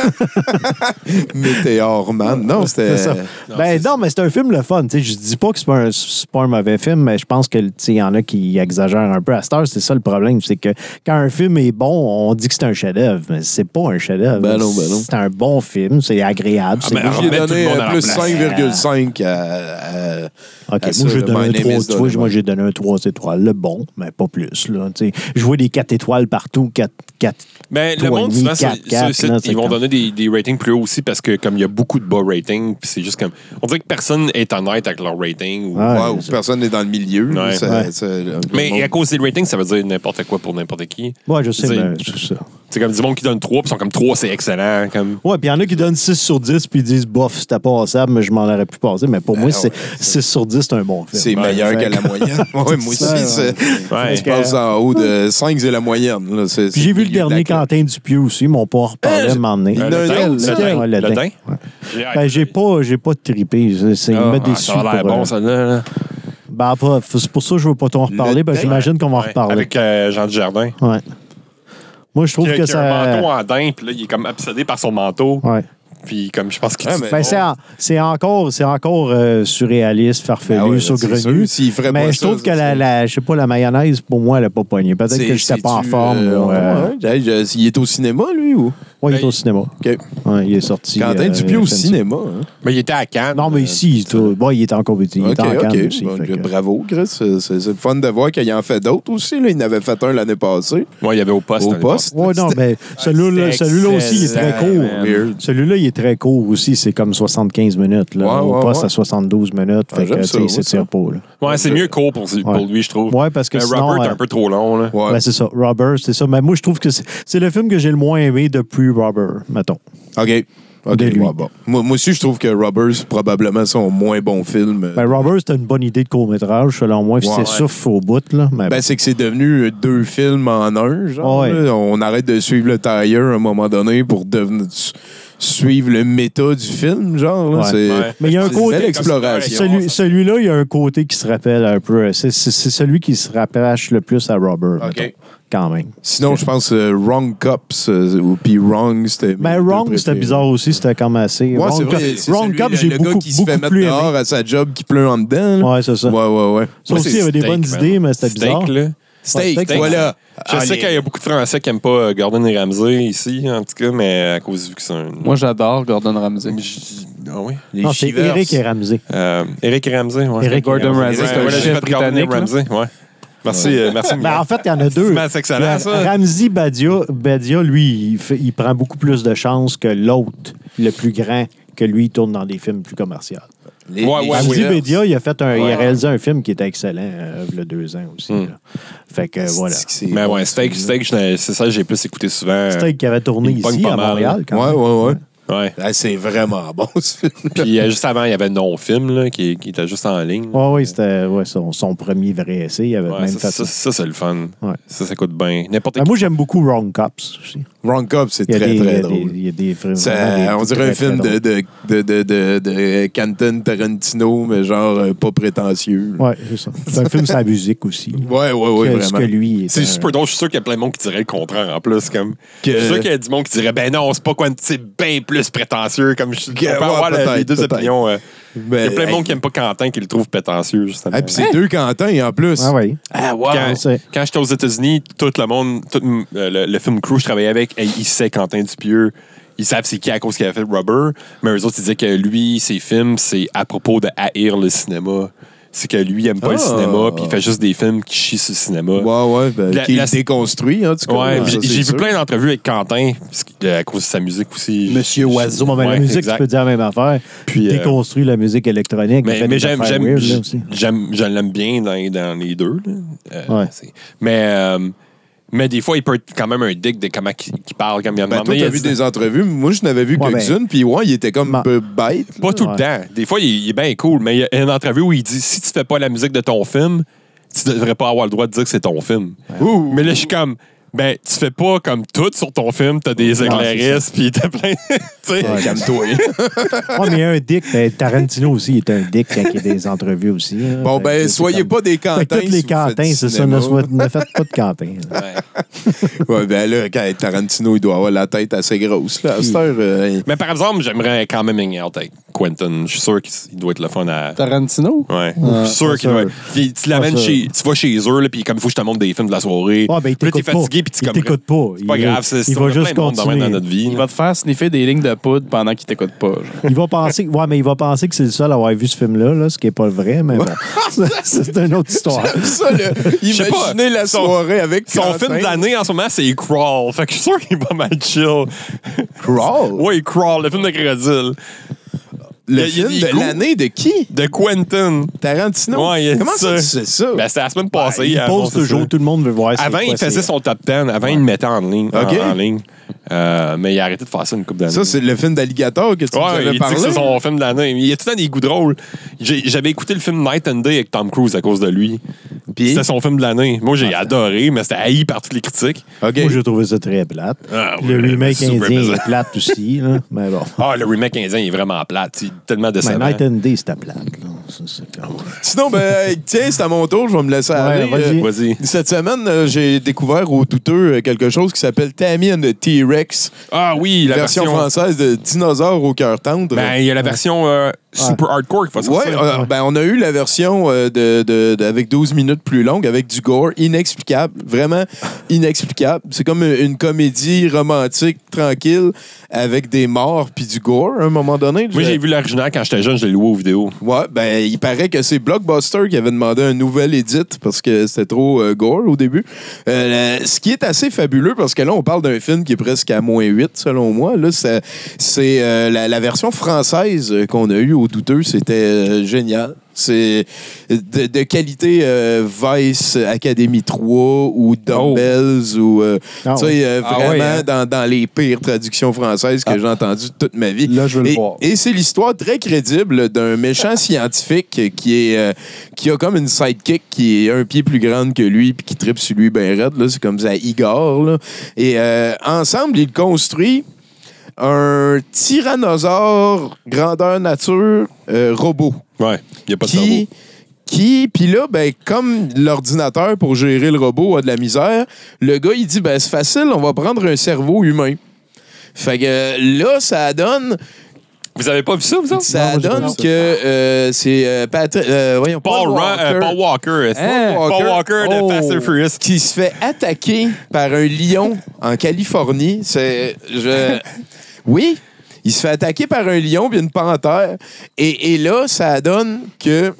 Météor Man. Non, c'était... C'est ça. Ben non, mais c'est un film le fun. Tu sais, je dis pas que c'est pas, un, c'est pas un mauvais film, mais je pense que tu sais, il y en a qui exagèrent un peu. À cette heure, c'est ça le problème. C'est que quand un film est bon, on dit que c'est un chef-d'œuvre, mais c'est pas un chef-d'œuvre. Ben non, ben non. C'est un bon film, c'est agréable. Ah, c'est ben, beau. Moi, j'ai remettre tout le donné monde euh, à leur plus place. cinq virgule cinq à, à- OK, à ça, moi, j'ai le donné My un Name trois, is tu vois, Donovan. moi, j'ai donné un trois étoiles. Le bon, mais pas plus. Là, tu sais. Je vois des quatre étoiles partout, quatre, quatre. Mais le Toi, monde, demi, souvent, quatre, sur- quatre, sur le site, là, ils c'est vont comme- donner des, des ratings plus hauts aussi parce que comme il y a beaucoup de bas ratings, puis c'est juste comme... On dirait que personne est honnête avec leur rating. Ou... Ouais, Ouais, ou c'est ça. personne n'est dans le milieu. Ouais. Ça- Ouais. ça- le Mais monde- à cause des ratings, ça veut dire n'importe quoi pour n'importe qui. Ouais, je sais, C'est- mais c'est ça. C'est comme du monde qui donne trois, puis ils sont comme trois, c'est excellent. Comme... Ouais, puis il y en a qui donnent six sur dix, puis ils disent, bof, c'était passable, mais je m'en aurais pu passer. Mais pour moi, ouais, c'est six sur dix, c'est un bon film. C'est Ouais, meilleur fait que la moyenne. Ouais, moi aussi, Ouais, ouais. c'est- Ouais. tu passes en haut de cinq, c'est la moyenne. Là. C'est- Puis c'est j'ai vu le milieu de la dernier classe. Quentin Dupieux aussi, mais on peut en reparler Euh, un moment donné. il y en a le un teint, autre, le ça. teint, Ouais, le le teint. teint. Ben, j'ai pas, j'ai pas trippé. C'est, c'est, il Ah, me ah, déçu. ça a l'air pour, bon, euh, ça, là. là. Ben, après, c'est pour ça que je veux pas t'en reparler. Le Ben, teint. j'imagine qu'on va en Ouais, reparler. Avec euh, Jean Dujardin. Ouais. Moi, je trouve Qui a- que qui a un manteau ça. en daim, puis là, il est comme obsédé par son manteau. Ouais. Puis comme je pense qu'il Ah, dit- mais- Ben, c'est, en- c'est encore, c'est encore euh, surréaliste, farfelu, Ah ouais, saugrenu. c'est sûr, s'il ferait Mais pas je ça, trouve que ça la, serait- la, je sais pas, la mayonnaise, pour moi, elle n'a pas pogné. Peut-être C'est- que je n'étais pas en c'est-tu, forme. euh, ou, euh, ouais, ouais. Hey, je- Il est au cinéma, lui, ou? ouais, il est Ben, au cinéma. OK. Ouais, il est sorti. Quentin euh, Dupieux au fin de cinéma. Hein? Mais il était à Cannes. Non, mais euh, ici, il est, au- bon, il est en compétition. Il OK, est en Cannes OK. aussi. Bon, fait que- bravo, Chris. C'est c'est- c'est le fun de voir qu'il en fait d'autres aussi. Là. Il en avait fait un l'année passée. Ouais, il y avait au poste. Au l'année poste. Ouais, non, mais celui-là, c'était celui-là aussi, il est très excellent, court. man. Weird. Celui-là, il est très court aussi. C'est comme soixante-quinze minutes. Là. Ouais, Au ouais, poste ouais. à soixante-douze minutes. Ah, Fait que, j'aime tu ça, sais, ouais, c'est ça. tire pas. Là. passée. Ouais, c'est mieux court pour, pour Ouais. lui, je trouve. Ouais, parce que Mais sinon. Robert est euh, un peu trop long, là. Ouais. ben, c'est ça. Robert, c'est ça. Mais moi, je trouve que c'est, c'est le film que j'ai le moins aimé depuis Robert, mettons. OK. OK, De lui. ouais, bon. Moi, moi aussi, je trouve que Robbers, c'est probablement son moins bon film. Ben, Robert, c'était une bonne idée de court-métrage, selon moi. Puis Ouais, c'est ouais. souffle au bout, là. Mais Ben, c'est que c'est devenu deux films en un, genre. Ouais. là. On arrête de suivre le tailleur à un moment donné pour devenir su- suivre le méta du film, genre. Là. Ouais. C'est Ouais. Mais il y a un c'est une côté- belle exploration. Celui, celui-là, il y a un côté qui se rappelle un peu. C'est, c'est, c'est celui qui se rapproche le plus à Robert, OK. mettons, quand même. Sinon, je pense euh, Wrong Cops euh, ou puis Wrong, c'était. Mais mes deux Wrong, c'était préférés. bizarre aussi. C'était comme assez. Ouais, Wrong c'est vrai. Cop- c'est Wrong celui, Cop, le- j'ai le beaucoup, gars qui se fait beaucoup mettre plus dehors aimé. à sa job qui pleut en dedans. là. Ouais, c'est ça. Ouais, ouais, ouais. Ça Moi, aussi, c'est il y avait des steak, bonnes man. idées, mais c'était bizarre. Steak, là. Steak, steak, voilà. Je Ah, sais les- qu'il y a beaucoup de Français qui n'aiment pas euh, Gordon Ramsay ici, en tout cas, mais à cause vu que c'est un. Moi, j'adore Gordon Ramsay. Je- Ah oui? Les Non, c'est Shivers. Eric et Ramsey. Euh, Eric Ramsay, ouais. Eric Gordon et Ramsay, Ouais, c'est un ouais, j'ai chef fait Gordon britannique. là. Ramsay, ouais. Merci, euh, merci. Ben, en fait, il y en a deux. C'est mal excellent, ça. Ramsey Badia, Badia, lui, il, fait- il prend beaucoup plus de chances que l'autre, le plus grand, que lui, il tourne dans des films plus commerciaux. Les, Ouais, les ouais, Ramsey Shivers. Badia, il a, fait un, il Ouais. a réalisé un film qui était excellent euh, il y a deux ans aussi. Hmm. là. Fait que voilà. C'est que c'est Mais bon, ouais, ce Steak, film-là. Steak, je n'ai- c'est ça que j'ai plus écouté souvent. Steak qui avait tourné il me pogne ici, pas à mal. Montréal, quand Ouais, même. ouais, ouais. Ouais. Ah, c'est vraiment bon, ce film. Puis euh, juste avant, il y avait Non-Film, là, qui, qui était juste en ligne. Ouais, ouais, c'était ouais, son, son premier vrai essai. Il avait Ouais, même ça, fait ça, ça. ça, c'est le fun. Ouais. Ça, ça coûte bien. N'importe Ben, qui. moi, j'aime beaucoup Wrong Cops aussi. Wrong Cop, c'est Il y a très, des, il y très a drôle. des, il y a des vraiment Ça- des- on dirait très, un film très de, de, de, de, de, de Quentin Tarantino, mais genre euh, pas prétentieux. Ouais, c'est ça. C'est un film sur la musique aussi. Ouais, ouais, ouais, Que- vraiment. Ce que lui est C'est un- super drôle. Je suis sûr qu'il y a plein de monde qui dirait le contraire en plus. Comme... Que- Je suis sûr qu'il y a du monde qui dirait ben non, c'est pas quoi, c'est bien plus prétentieux. Comme je... Que- On peut ouais, avoir la- les peut-être, deux peut-être. opinions. euh. Il y a Ben, plein de monde hey, qui n'aime pas Quentin qui le trouve prétentieux, justement. hey, puis c'est deux Quentin en plus. Ah oui. Ah, wow. Quand, c'est- quand j'étais aux États-Unis, tout le monde, tout euh, le, le film crew que je travaillais avec, hey, il sait Quentin Dupieux. Ils savent c'est qui à cause qu'il avait fait Rubber. Mais eux autres, ils disaient que lui, ses films, c'est à propos de haïr le cinéma. C'est que lui, il aime pas Ah. le cinéma, puis il fait juste des films qui chient sur le cinéma. Ouais, ouais, ben, La- qui la- est déconstruit, en tout cas. Ouais, là, puis ça, j'ai c'est j'ai vu sûr. plein d'entrevues avec Quentin, parce que, euh, à cause de sa musique aussi. Monsieur Oiseau. Bon, ben, Ouais, la musique, exact. tu peux dire la même affaire. Puis, Il euh, déconstruit la musique électronique. il Mais, fait mais des j'aime, affaires j'aime, weird, là, j'aime, aussi. j'aime- je l'aime bien dans, dans les deux. Là. Euh, Ouais. c'est- Mais, euh, mais des fois, il peut être quand même un dick de comment il, il parle. Comme il y a un Ben, moment toi, donné, t'as il a vu dit- des entrevues. Moi, je n'avais vu Ouais, quelques-unes, puis ouais, il était comme Ma- un peu bête. Pas tout Ouais. le temps. Des fois, il, il est bien cool, mais il y a une entrevue où il dit si tu fais pas la musique de ton film, tu devrais pas avoir le droit de dire que c'est ton film. Ouh. Mais là, je suis comme, ben, tu fais pas comme tout sur ton film, t'as des éclairistes, puis t'as plein. Tu sais. Ouais. Calme-toi. Ouais, mais il y a un dick. Ben, Tarantino aussi, il est un dick quand il y a des entrevues aussi. Hein. Bon, Fait ben, que soyez c'est comme- pas des Fait cantins. que tous les si vous faites cantins, du c'est ça. cinéma. Ne, soit- ne faites pas de cantins. Ouais, ben là, quand Tarantino, il doit avoir la tête assez grosse. Là, à cette heure, euh, Mais par exemple, j'aimerais quand même hang out avec Quentin. Je suis sûr qu'il il doit être le fun à. Tarantino? Ouais. Ah, je suis sûr pas qu'il doit. sûr. Puis tu l'amènes Pas sûr. chez. Tu vas chez eux, là, puis comme il faut que je te montre des films de la soirée. Ah, ben, il Puis là, t'es t'écoute pas. fatigué, puis tu Il comme. t'écoute pas. C'est pas Il- grave, c'est il c'est- va on a juste plein de monde de même continuer. dans notre vie. Il va te faire sniffer des lignes de poudre pendant qu'il t'écoute pas. genre. Il va penser, ouais, mais il va penser que c'est le seul à avoir vu ce film-là, là, ce qui n'est pas le vrai, mais bon. Ça, c'est une autre histoire. ça, là, sais pas. imaginez la Son- soirée avec Son Quentin. film de l'année en ce moment, c'est Crawl. Fait que je suis sûr qu'il est pas mal chill. Crawl? Ouais, Crawl, le film de crocodile. Le Il y a- film il y a de des l'année de qui? De Quentin. Tarantino? Ouais, il y a Comment ça, ça. tu sais ça? Ben, c'était la semaine passée. Il avant, pose c'est toujours, ça. tout le monde veut voir. c'est Avant, quoi, il faisait c'est- son top dix. Avant, il le mettait en ligne. en- OK. En, ligne. Euh, mais il a arrêté de faire ça une couple d'années. Ça, c'est le film d'Alligator que tu nous Ouais, avais il dit parlé. que c'est son film de l'année. Il y a tout le temps des goûts drôles. J'ai- J'avais écouté le film Night and Day avec Tom Cruise à cause de lui. Puis? C'était son film de l'année. Moi, j'ai adoré, mais c'était haï par toutes les critiques. OK. Moi, j'ai trouvé ça très plate. Ah, le ouais, remake super indien bizarre. est plate aussi, là. Mais bon. Ah, le remake indien il est vraiment plate. C'est tellement Mais décevant. Night and Day, c'était plate, là. Ça, c'est comme- Sinon, ben, tiens, c'est à mon tour, je vais me laisser aller. vas-y. Euh, Vas-y. Cette semaine, euh, j'ai découvert au douteux euh, quelque chose qui s'appelle Tammy and the T-Rex, Ah oui, la version, version... française de Dinosaure au cœur tendre. Ben, il y a la version euh, super hardcore qui va Ouais, sortir. euh, ben on a eu la version euh, de, de- de- avec douze minutes plus longue, avec du gore inexplicable, vraiment inexplicable. C'est comme une, une comédie romantique tranquille avec des morts puis du gore à un moment donné. Moi, Je- j'ai vu l'original quand j'étais jeune, je l'ai loué aux vidéos. Ouais, ben il paraît que c'est Blockbuster qui avait demandé un nouvel edit parce que c'était trop euh, gore au début. Euh, la- ce qui est assez fabuleux parce que là on parle d'un film qui est presque à moins huit selon moi. Là, c'est c'est, euh, la, la version française euh, qu'on a eue au douteux, c'était euh, génial. C'est de, de qualité euh, Vice Academy trois ou Dumbbells ou euh, Ah tu sais, euh, Ah vraiment ouais, hein? dans, dans les pires traductions françaises que j'ai entendues toute ma vie. Là, je veux le Et, voir. et c'est l'histoire très crédible d'un méchant scientifique qui est euh, qui a comme une sidekick qui est un pied plus grande que lui puis qui tripe sur lui ben raide. Là. C'est comme ça, Igor. Là. Et euh, ensemble, il construit un tyrannosaure grandeur nature euh, robot Ouais, il n'y a pas de cerveau. qui qui puis là ben comme l'ordinateur pour gérer le robot a de la misère, le gars il dit ben c'est facile, on va prendre un cerveau humain. Fait que euh, là ça donne Vous avez pas vu ça, vous autres? ça Non, moi, j'ai pas donne vu ça. que euh, c'est euh, Patrick euh, voyons Paul, Paul Ra- euh, Walker Paul Walker. est-ce Hein? pas? Paul Walker de Oh. Fast and Furious. qui se fait attaquer par un lion en Californie. C'est je oui, il se fait attaquer par un lion puis une panthère et, et là ça donne que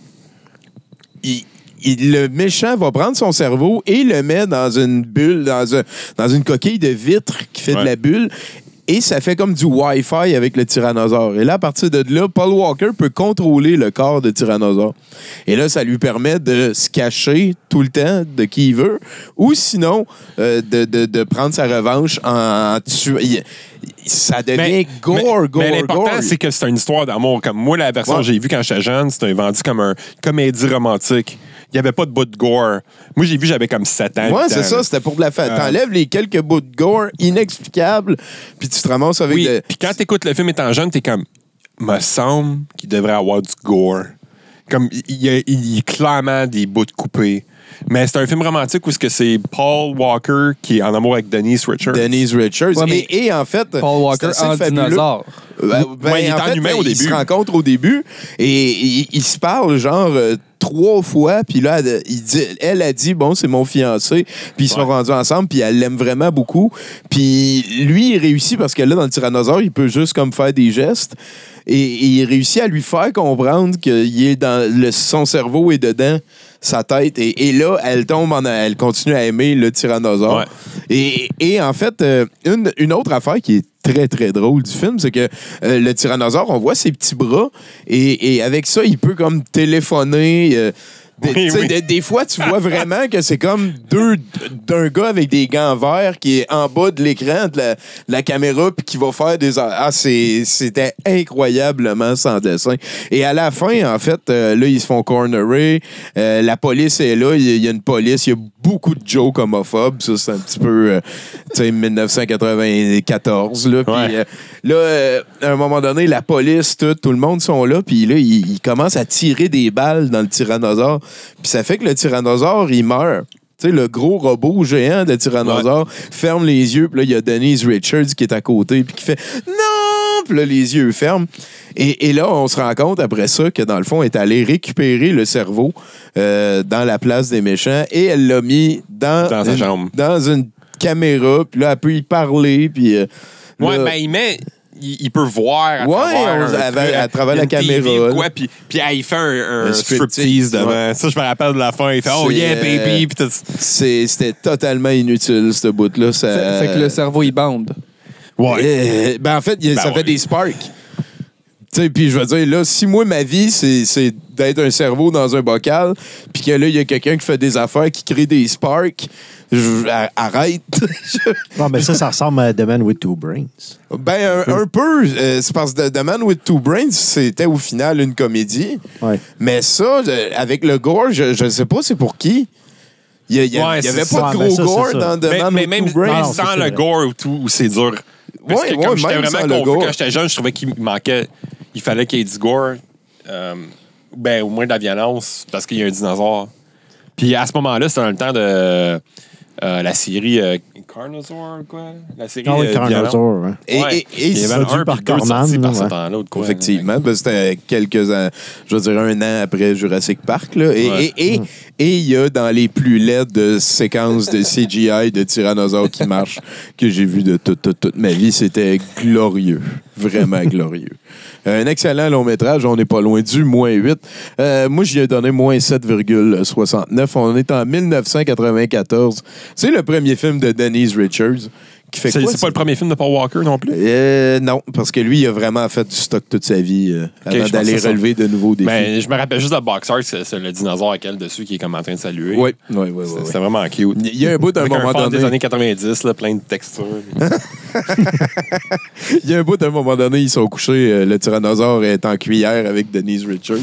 il- il- le méchant va prendre son cerveau et le met dans une bulle, dans, un- dans une coquille de vitre qui fait Ouais. de la bulle. Et ça fait comme du Wi-Fi avec le tyrannosaure. Et là, à partir de là, Paul Walker peut contrôler le corps de tyrannosaure. Et là, ça lui permet de se cacher tout le temps de qui il veut. Ou sinon, euh, de, de- de prendre sa revanche en tuant. Il- Ça devient Mais- gore, mais- gore, mais l'important, gore. c'est que c'est une histoire d'amour. Comme moi, la version Ouais. que j'ai vue quand j'étais jeune, c'était vendu comme un comédie romantique. Il n'y avait pas de bout de gore. Moi, j'ai vu, j'avais comme sept ans. Ouais, huit c'est ans, ça, là. c'était pour de la fête. Euh, T'enlèves les quelques bouts de gore inexplicables, puis tu te ramasses avec Oui, de- puis quand t'écoutes le film étant jeune, t'es comme, me semble qu'il devrait avoir du gore. Comme, il y a, il y a clairement des bouts de coupés. Mais c'est un film romantique où est-ce que c'est Paul Walker qui est en amour avec Denise Richards. Denise Richards. Ouais, mais et, et en fait, Paul Walker c'est assez en fabuleux. dinosaure. Ben, ben, Ouais, il est en en fait, humain au Ils début. se rencontrent au début et ils ils se parlent genre euh, trois fois. Puis là, elle, il dit, elle a dit, bon, c'est mon fiancé. Puis ils sont Ouais. rendus ensemble. Puis elle l'aime vraiment beaucoup. Puis lui, il réussit parce que là, dans le tyrannosaure, il peut juste comme faire des gestes. Et, et il réussit à lui faire comprendre qu'il est dans le, son cerveau est dedans sa tête. Et, et là, elle tombe en, elle continue à aimer le tyrannosaure. Ouais. Et, et en fait, euh, une, une autre affaire qui est très, très drôle du film, c'est que euh, le tyrannosaure, on voit ses petits bras et, et avec ça, il peut comme téléphoner euh, Des, Oui, tu sais, oui. des, des fois, tu vois vraiment que c'est comme deux d'un gars avec des gants verts qui est en bas de l'écran de la, de la caméra puis qui va faire des... Ah, c'est, c'était incroyablement sans dessin. Et à la fin, en fait, euh, là, ils se font cornerer. Euh, la police est là. Il y, a- il y a une police. Il y a beaucoup de jokes homophobes. Ça, c'est un petit peu, euh, tu sais, dix-neuf cent quatre-vingt-quatorze. Là, puis, Ouais. euh, là euh, à un moment donné, la police, tout, tout le monde sont là. Puis là, ils, ils commencent à tirer des balles dans le tyrannosaure. Puis ça fait que le tyrannosaure, il meurt. Tu sais, le gros robot géant de tyrannosaure ferme les yeux. Puis là, il y a Denise Richards qui est à côté. Puis qui fait « Non! » Puis là, les yeux ferment. Et, et là, on se rend compte après ça que dans le fond, elle est allée récupérer le cerveau euh, dans la place des méchants et elle l'a mis dans, Dans sa une, chambre. dans une caméra. Puis là, elle peut y parler. Puis euh, Ouais, là- ben il met. Il, il peut voir à Ouais, travers, on- un à- truc, à travers la une T V caméra, ou là. quoi, puis, puis ah, il fait un, un Un striptease striptease, devant. ouais. Ça, je me rappelle de la fin. Il fait Oh C'est, yeah, baby. euh, Puis tout. c'est- c'était totalement inutile, ce bout-là. Ça, Fait, fait que le cerveau, il bande. Euh, ben en fait, il- Ben ça ouais. fait des sparks. Tu sais, puis je veux dire, là, si moi, ma vie, c'est, c'est d'être un cerveau dans un bocal, puis que là, il y a quelqu'un qui fait des affaires, qui crée des sparks, je- a- arrête. Non, mais ça, ça ressemble à The Man with Two Brains. ben, un, un peu. euh, c'est parce que The Man with Two Brains, c'était au final une comédie. Ouais. Mais ça, euh, avec le gore, je ne sais pas c'est pour qui. Il n'y Ouais, avait c'est pas ça. de Ouais, gros mais ça, gore c'est ça. dans The Mais, Man mais with même, Two Brains. Non, même ça, sans c'est le vrai. gore ou tout, où c'est dur. Parce Ouais, que ouais, comme j'étais même sans vraiment le confus gore. quand j'étais jeune, je trouvais qu'il manquait. Il fallait qu'il y ait du gore. Euh, ben, au moins de la violence, parce qu'il y a un dinosaure. Puis à ce moment-là, c'était dans le temps de euh, la série euh, Carnosaur, quoi? La série Ah oui, euh, violente. Carnosaur. Hein. Et, Ouais. et- et Il y avait produit un par puis deux Corman, sortis par là, ce ouais. temps-là. ou de quoi, Effectivement, ben, c'était quelques ans, je veux dire un an après Jurassic Park. Là. Et Ouais. et- et- et il y a dans les plus laides de séquences de C G I de tyrannosaures qui marchent que j'ai vu de toute, toute, toute ma vie. C'était glorieux. Vraiment glorieux. Un excellent long métrage. On n'est pas loin du moins huit. Euh, moi, j'y ai donné moins sept virgule soixante-neuf. On est en dix-neuf cent quatre-vingt-quatorze. C'est le premier film de Denise Richards. Qui fait C'est quoi, c'est pas le premier film de Paul Walker non plus? Euh, non, parce que lui, il a vraiment fait du stock toute sa vie euh, Ok, avant je d'aller pense que c'est relever de nouveaux défis. Ben, je me rappelle juste de Box Art, c'est c'est le dinosaure avec elle dessus qui est comme en train de saluer. Oui, oui, oui. C'est- oui, C'était vraiment cute. Il y a un bout d'un Avec un moment fond des donné. années quatre-vingt-dix, là, plein de textures. Il y a un bout d'un moment donné, ils sont couchés. euh, le tyrannosaure est en cuillère avec Denise Richards.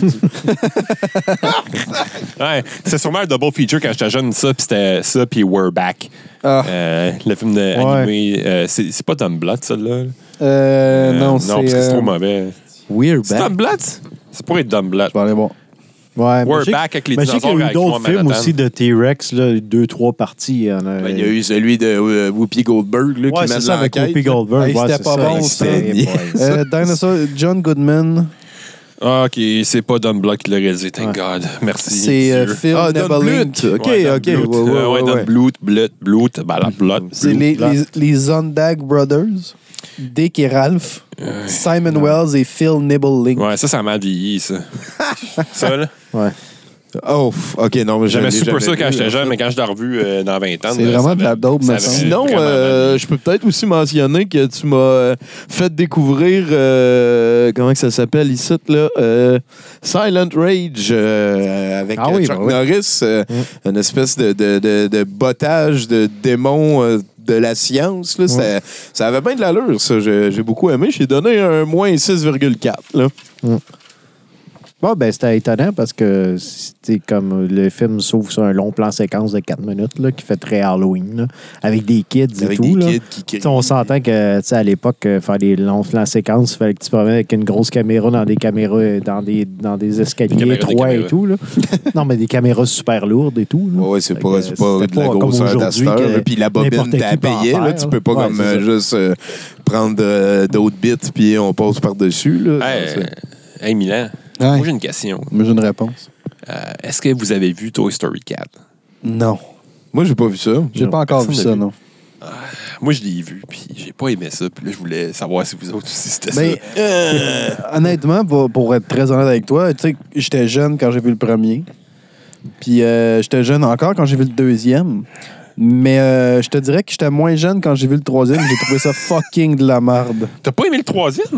Ouais, c'était sûrement un double feature quand j'étais jeune, ça, puis c'était ça, puis We're Back. Ah. Euh, le film de, animé. euh, c'est c'est pas Tom Bluth, ça, là. Euh, non, non, c'est. parce que c'est euh, trop mauvais. We're C'est back. Tom Bluth? C'est pour être Tom Bluth. Je vais aller voir. Ouais, mais We're je sais que- Back avec les mais je sais qu'il y dinosaures a eu avec d'autres moi, films Manhattan. aussi de T-Rex, là, deux, trois parties. Il y en a... Ben, il y a eu celui de euh, Whoopi Goldberg là, Ouais, qui c'est mène ça, avec l'enquête. Whoopi Goldberg. Hey, ouais, c'était c'est pas ça. bon, C'était- ça. ouais, Euh, Dinosaur, John Goodman. Ah, ok, c'est pas Tom Bluth qui l'a réalisé, thank Ouais. God. Merci. C'est euh, Dieu. Phil Ah, Don Nebeling. Bluth. OK, Ouais, Don OK. Bluth. Ouais, ouais, Euh, ouais, ouais, Don ouais. Bluth, Bluth, Bluth, ben, la Bluth. C'est les, Bluth. les, les Zondag Brothers. Dick et Ralph. Simon Wells et Phil Nibbling. Ouais, ça, ça m'a vieilli, ça. Ça, là. Ouais. Oh, f- OK, non, mais je J'avais l'ai super jamais ça quand vu, j'étais en jeune, fait. mais quand je l'ai revu euh, dans vingt ans. C'est là, vraiment ça de la avait- dope, ça me avait semble. Sinon, vraiment euh, mal je peux peut-être aussi mentionner que tu m'as euh, fait découvrir, euh, comment que ça s'appelle ici, là, euh, Silent Rage euh, avec Ah euh, oui, Chuck bah oui. Norris, euh, une espèce de, de, de, de bottage de démons euh, de la science. Là, ça, ça avait bien de l'allure, ça. J'ai j'ai beaucoup aimé. J'ai donné un moins six virgule quatre. Là. Bon, ben, c'était étonnant parce que c'était comme le film s'ouvre sur un long plan séquence de quatre minutes là, qui fait très Halloween, là, avec des kids et Avec tout. des là. kids qui crient. Tu sais, on s'entend que tu sais, à l'époque, euh, faire des longs plans séquences, il fallait que tu te promènes avec une grosse caméra dans des caméras, dans des, dans des escaliers Des caméras, des étroits et caméras. tout. Là. Non, mais des caméras super lourdes et tout. Là. Ouais, ouais, c'est Fait pas, que, c'est pas c'était de la comme grosseur aujourd'hui d'Astor. que là, Puis la bobine, n'importe qui t'as peut en payé. Là, faire, tu là. peux pas Ouais, comme c'est euh, ça. juste euh, prendre euh, d'autres bits puis on passe par-dessus. Là. Hey, C'est- euh, hey, Milan, Ouais. moi j'ai une question. Mais j'ai une réponse. Euh, Est-ce que vous avez vu Toy Story quatre? Non. Moi, j'ai pas vu ça. J'ai Non, pas encore vu personne ça, l'a vu. non. Moi, je l'ai vu, puis j'ai pas aimé ça. Puis là, je voulais savoir si vous autres aussi c'était Mais ça. euh, honnêtement, pour, pour être très honnête avec toi, tu sais, j'étais jeune quand j'ai vu le premier. Puis euh, j'étais jeune encore quand j'ai vu le deuxième. Mais euh, je te dirais que j'étais moins jeune quand j'ai vu le troisième. J'ai trouvé ça fucking de la merde. T'as pas aimé le troisième?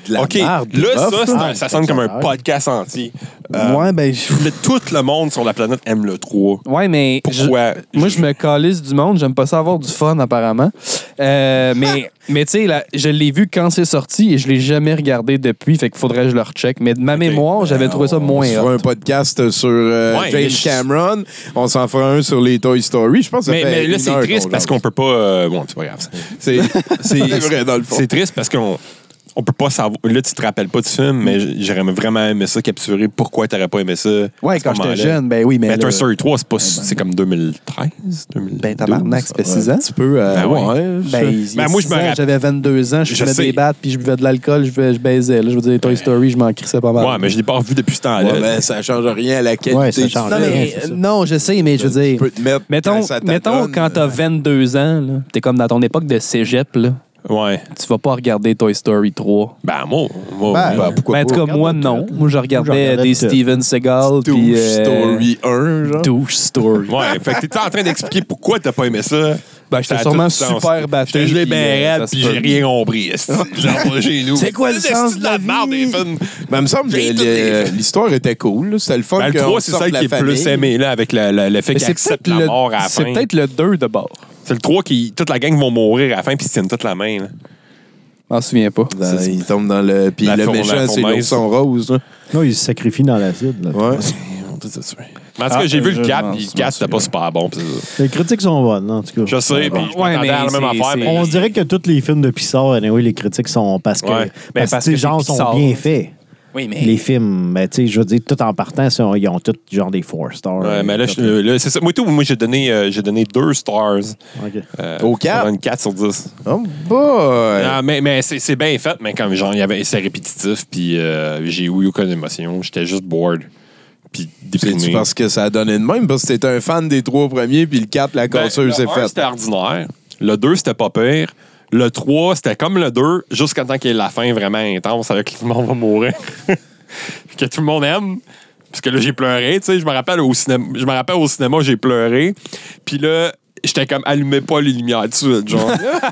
de la OK, merde. là, rough, ça, c'est un- Ah, ça sonne comme un ouais. podcast entier. Euh, Ouais, ben, je- le- tout le monde sur la planète aime le trois. Ouais, mais. Pourquoi? je- moi, je me calisse du monde. J'aime pas ça avoir du fun, apparemment. Euh, mais, mais tu sais, là, je l'ai vu quand c'est sorti et je l'ai jamais regardé depuis. Fait qu'il faudrait que je le recheck. Mais de ma mémoire, j'avais trouvé ça On moins se fera hot. un podcast sur euh, Ouais, mais James je- Cameron. On s'en fera un sur les Toy Story. Je pense que ça Mais, fait mais là, une c'est heure triste qu'on parce jase. qu'on peut pas. euh, bon, c'est pas grave. C'est c'est- C'est vrai, dans le fond. c'est triste parce qu'on on peut pas savoir. Là, tu te rappelles pas du film, mais j'aurais vraiment aimé ça, capturer pourquoi t'aurais pas aimé ça. ouais, à ce quand j'étais moment-là. jeune, ben oui, mais. Mais là, Toy Story trois, c'est pas. C'est comme deux mille treize, deux mille douze. Ben, tabarnak, ça fait six ans. Un petit peu. euh, Ben oui. ouais, Ben, je- il y a Ben, moi, je six me ans, rappelle- J'avais vingt-deux ans, je Je fumais sais. des battes, puis je buvais de l'alcool, je, buvais- je baisais. Là, je veux dire, Toy Story, je m'en crissais pas mal. Ouais, mais je l'ai pas revu depuis ce temps-là. Ouais, ben, ça change rien à la qualité. Ouais, ça du change non, film. rien. mais, c'est ça. non, je sais, mais je veux Tu dire. peux te mettre Mettons, quand ça mettons t'adonne, quand t'as vingt-deux ans, là, t'es comme dans ton époque de cégep, là, Ouais. tu vas pas regarder Toy Story trois. Ben, moi. moi Ben, ben, pourquoi Ben, en tout pas? cas, moi, non. Moi, je regardais regardais des tout. Steven Seagal. puis, Douche euh, Story un, genre. Douche Story. Ouais, fait que t'étais en train d'expliquer pourquoi t'as pas aimé ça. Ben, j'étais sûrement super battu. J'étais gelé puis, bien euh, raide, ça se puis peut. j'ai rien compris. esti. Genre, chez nous. C'est quoi le C'est sens de de la la merde des vie? films. Ben, il me semble que J'ai tout le- les- l'histoire était cool. là. C'était le fun Ben, le qu'on trois, c'est sorte celle la qui est plus famille. aimée, là, avec le, le, le fait Mais qu'il c'est accepte peut-être la le, mort à la c'est fin. peut-être le deux de bord. C'est le trois qui. Toute la gang vont mourir à la fin, puis ils se tiennent toute la main. Là. Je m'en souviens pas. Dans- il tombe dans le. Puis La le fournaise, méchant, la c'est fournaise. l'ourson rose. là. Non, il se sacrifie dans l'acide. là. Ouais. Mais en tout cas, Ah, j'ai vu le je quatre, m'en puis le souviens. quatre, c'était pas super bon. puis c'est ça. Les critiques sont bonnes, en tout cas. Je sais, puis je Ouais, m'attendais à la mais même c'est- affaire. c'est- mais- On dirait que tous les films de Pixar, anyway, les critiques sont parce que, Ouais. Ben, parce parce que que ces gens c'est sont Pixar. bien faits. Oui, mais. Les films, ben, tu sais, je veux dire, tout en partant, ça, ils ont tous genre des four stars. Ouais, mais là, Tout. je- là, c'est ça. Moi, tout, moi j'ai donné, euh, j'ai donné deux stars. Ok. Euh, Au quatre? ça donne quatre sur dix. Oh boy! Ah, mais mais c'est, c'est bien fait, mais comme genre, il y avait, c'est répétitif, puis euh, j'ai eu aucune émotion. J'étais juste bored. Puis C'est-tu déprimé. parce que ça a donné de même? Parce que t'étais un fan des trois premiers, puis le quatre, la Ben, casseuse, le c'est un, faite. C'était ordinaire. Le deux, c'était pas pire. Le trois, c'était comme le deux, jusqu'à temps qu'il y ait la fin vraiment intense avec tout le monde va mourir. que tout le monde aime. Parce que là, j'ai pleuré, tu sais. Je me rappelle au cinéma, je me rappelle au cinéma, j'ai pleuré. Puis là, j'étais comme, allumez pas les lumières tout de suite, genre.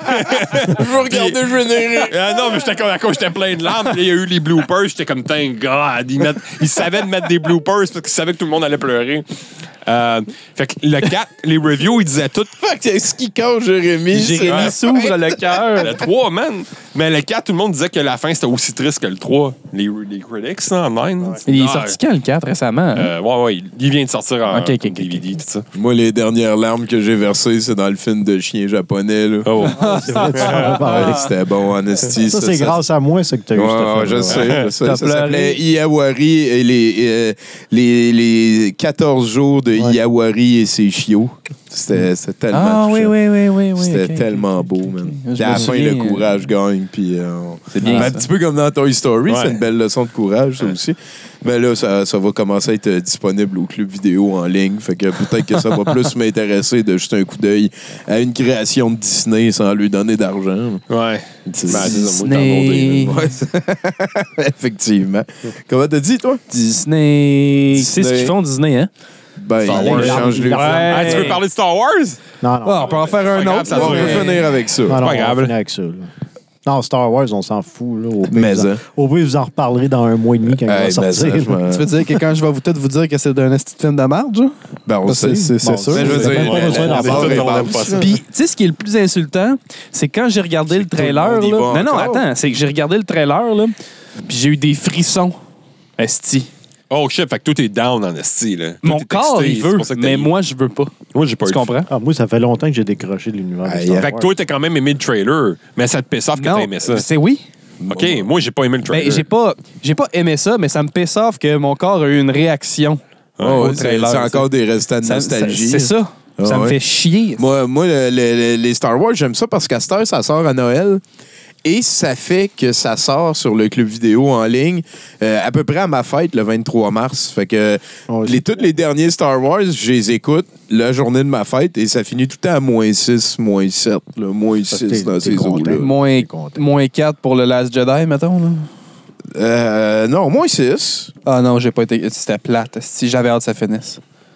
Je veux regarder le générique. Ah non, mais j'étais comme, à cause j'étais plein de larmes. Puis là, il y a eu les bloopers. J'étais comme, thank God. Ils, mettent- ils savaient de mettre des bloopers parce qu'ils savaient que tout le monde allait pleurer. Euh, fait que le quatre, les reviews, ils disaient tout. Fuck, c'est ce qui cache Jérémy. c'est- Jérémy Ouais. s'ouvre le cœur. Le trois, man. Mais le quatre, tout le monde disait que la fin, c'était aussi triste que le trois. Les, les critics, ça, online. Il est Ah, sorti quand le quatre récemment? hein? euh, ouais, ouais. Il vient de sortir en Ok, ok, ok, D V D, tout ça. Moi, les dernières larmes que j'ai versées, c'est dans le film de chien japonais. Là. Oh. C'est vrai, tu en as parlé. Ouais, c'était bon, en esti. Ça, c'est grâce à moi, ça, que tu as eu Ouais, cette ouais, je film-là. sais, je sais. T'as Ça pleuré. s'appelait Iawari et les, euh, les, les quatorze jours de Ouais. Iawari et ses chiots. C'était c'était tellement Ah oui, touchant. oui, oui, oui. oui C'était ok, tellement ok, beau, ok, man. ok. Je Puis à me la fin, souviens, le courage gagne. Puis, euh, on- C'est bien un ça. petit peu comme dans Toy Story, Ouais. c'est une belle leçon de courage, ça aussi. Mais là, ça, ça va commencer à être euh, disponible au club vidéo en ligne. Fait que peut-être que ça va plus m'intéresser de jeter un coup d'œil à une création de Disney sans lui donner d'argent. Ouais. C'est- Ben, c'est ça, moi, Disney. downloadé, là. Ouais, c'est- effectivement. Comment t'as dit, toi? Disney. Tu sais ce Disney. qu'ils font, Disney, hein? Ben, Star il Wars. change les Ouais. Ah, tu veux parler de Star Wars? Non, non. Ah, on peut en faire un grave, autre. ça là, On dure. peut mais- finir avec ça. Non, non, pas on va grave. finir avec ça. là. Non, Star Wars, on s'en fout. Là. Au pire, Mais, vous en- hein. au pire, vous en reparlerez dans un mois et demi quand il Hey, va mais sortir. ça, je m'en- Tu veux dire que quand je vais vous peut-être vous dire que c'est d'un esti de film de merde, genre? Ben, on C'est sait. c'est- c'est Bon, sûr. Mais je veux Vous avez dire, pas besoin on d'en est parler. pas on aime des pas ça. Puis, tu sais, ce qui est le plus insultant, c'est quand j'ai regardé le tout le trailer. monde y là- va Non, non, encore. attends, c'est que j'ai regardé le trailer, là, puis j'ai eu des frissons. Esti. Oh shit, fait que tout est down en esti, là. Tout Mon est corps, excité, il c'est veut, pour ça que t'as mais eu. moi, je veux pas. Moi, j'ai pas Tu eu. comprends? Ah, moi, ça fait longtemps que j'ai décroché de l'univers de Aïe, Star aïe. Fait que Wars. toi, t'as quand même aimé le trailer, mais ça te pisse off que t'as aimé ça. C'est oui. OK, moi, j'ai pas aimé le trailer. Ben, j'ai pas, j'ai pas aimé ça, mais ça me pisse off que mon corps a eu une réaction. Oh, au ouais, c'est trailer, c'est ça. encore des restants de Ça- nostalgie. ça- C'est ça. Ah ça me ouais. fait chier. Moi, moi le- le- le- les Star Wars, j'aime ça parce qu'à cette heure, ça sort à Noël. Et ça fait que ça sort sur le club vidéo en ligne euh, à peu près à ma fête, le vingt-trois mars. Fait que Ouais, les, tous les derniers Star Wars, je les écoute la journée de ma fête et ça finit tout le temps à moins six, moins sept, là, moins Parce que six t'es- dans t'es ces content. eaux-là. Moins, content. moins quatre pour le Last Jedi, mettons. Là. Euh, non, moins six. Ah non, j'ai pas été. C'était plate. Si j'avais hâte que ça finisse.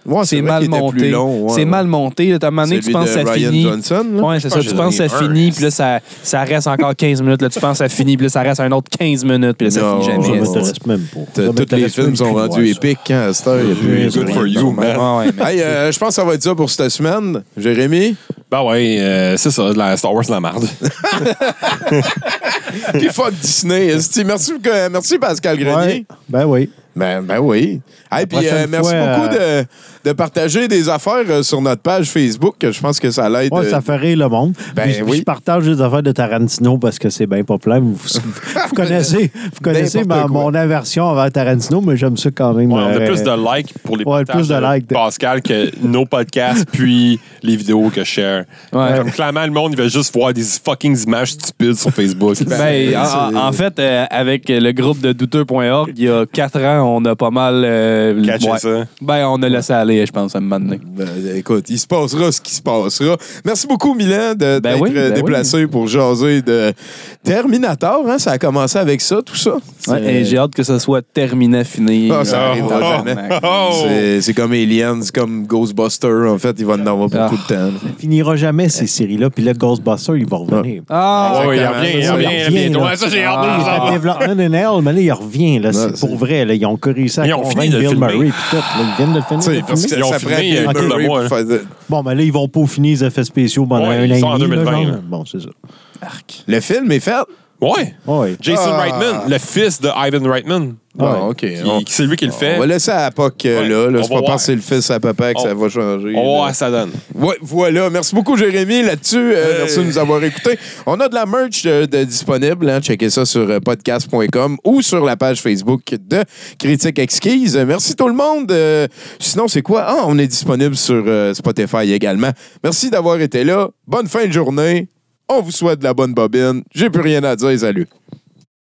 Ouais, c'est vrai mal qu'il était monté. plus long, ouais, c'est ouais. mal monté. Là, t'as un moment donné, tu Celui penses que de ça Ryan finit. Johnson, là? Ouais, c'est ça. Ah, Tu j'ai penses que donné ça un. finit, puis là, ça, ça reste encore quinze minutes. Là, tu penses que ça finit, puis là, ça reste un autre quinze minutes, puis là, ça Non, finit Ça jamais. ouais, m'intéresse même pas. T'as- Ça Tous les m'intéresse films même sont plus de rendus voir ça. épiques hein, à cette heure. Il y a plus- Good for you, man. Ouais, ouais, mais- Hey, euh, je pense que ça va être ça pour cette semaine. Jérémy? Ben ouais, euh, c'est ça, la Star Wars, la merde. Puis fuck Disney. esti. Merci, euh, merci Pascal Grenier. Ouais, ben oui. Ben, ben oui. Hey, puis prochaine euh, merci fois, beaucoup de, de partager des affaires euh, sur notre page Facebook. Je pense que ça l'aide. Ouais, euh, ça fait rire le monde. Ben Puis- puis oui. Je partage des affaires de Tarantino parce que c'est bien populaire. Vous, vous, vous connaissez, vous connaissez ma- N'importe quoi. mon aversion envers Tarantino, mais j'aime ça quand même. Ouais, on a euh, plus de likes pour les ouais, partages plus de likes. Pascal que nos podcasts puis les vidéos que je share. Ouais. Comme clairement, le monde, il va juste voir des fucking images stupides sur Facebook. Ben, en, en fait, euh, avec le groupe de douteux point org, il y a quatre ans, on a pas mal. euh, Catché ouais. ça. Ben, on a laissé aller, je pense, à un moment donné. Ben, écoute, il se passera ce qui se passera. Merci beaucoup, Milan, de, Ben d'être oui, ben déplacé pour jaser de Terminator. Hein? Ça a commencé avec ça, tout ça. Ouais, et j'ai hâte que ça soit terminé, fini. Ah, ça arrivera Oh, jamais. Oh! C'est, c'est comme Aliens, c'est comme Ghostbusters. En fait, il va en avoir pour Ah. tout le temps. là. Ça finira jamais ces séries-là. Puis le Ghostbuster, il va revenir. Ah, Oh, il Exactement. revient, il Ça, revient, il il revient, revient. là. Ouais, ça, j'ai hâte Ah. de Il est savoir. en développement in hell, mais là, il revient. Là, c'est Ouais, pour c'est- vrai. Là, ils ont réussi à Ils ont fini convaincre de Bill filmer. Murray. Puis tout. Là, ils viennent de le finir. Tu sais, de parce que filmer. Ils ont ça filmé ferait il y a Bill un couple de Murray mois, pour faire de- Bon, ben là, ils vont peaufiner les effets spéciaux pendant Ouais, un ils an sont en et demi. deux mille vingt, là, genre. là. Bon, c'est ça. Le film est fait. Ouais. Ouais. Jason Ah. Reitman, le fils de Ivan Reitman. Bon, Ouais. OK. Qui- On, qui- C'est lui qui le fait. on va laisser à la P O C euh, Ouais. là. là. On C'est va pas voir. parce que c'est le fils à papa que On- ça va changer. On va là. voir, ça donne. Ouais, voilà. Merci beaucoup, Jérémy, là-dessus. Euh, Hey. Merci de nous avoir écoutés. On a de la merch de, de disponible. Hein. Checkez ça sur euh, podcast point com ou sur la page Facebook de Critique Exquise. Euh, Merci tout le monde. Euh, sinon, c'est quoi? Ah, on est disponible sur euh, Spotify également. Merci d'avoir été là. Bonne fin de journée. On vous souhaite de la bonne bobine. J'ai plus rien à dire. Salut.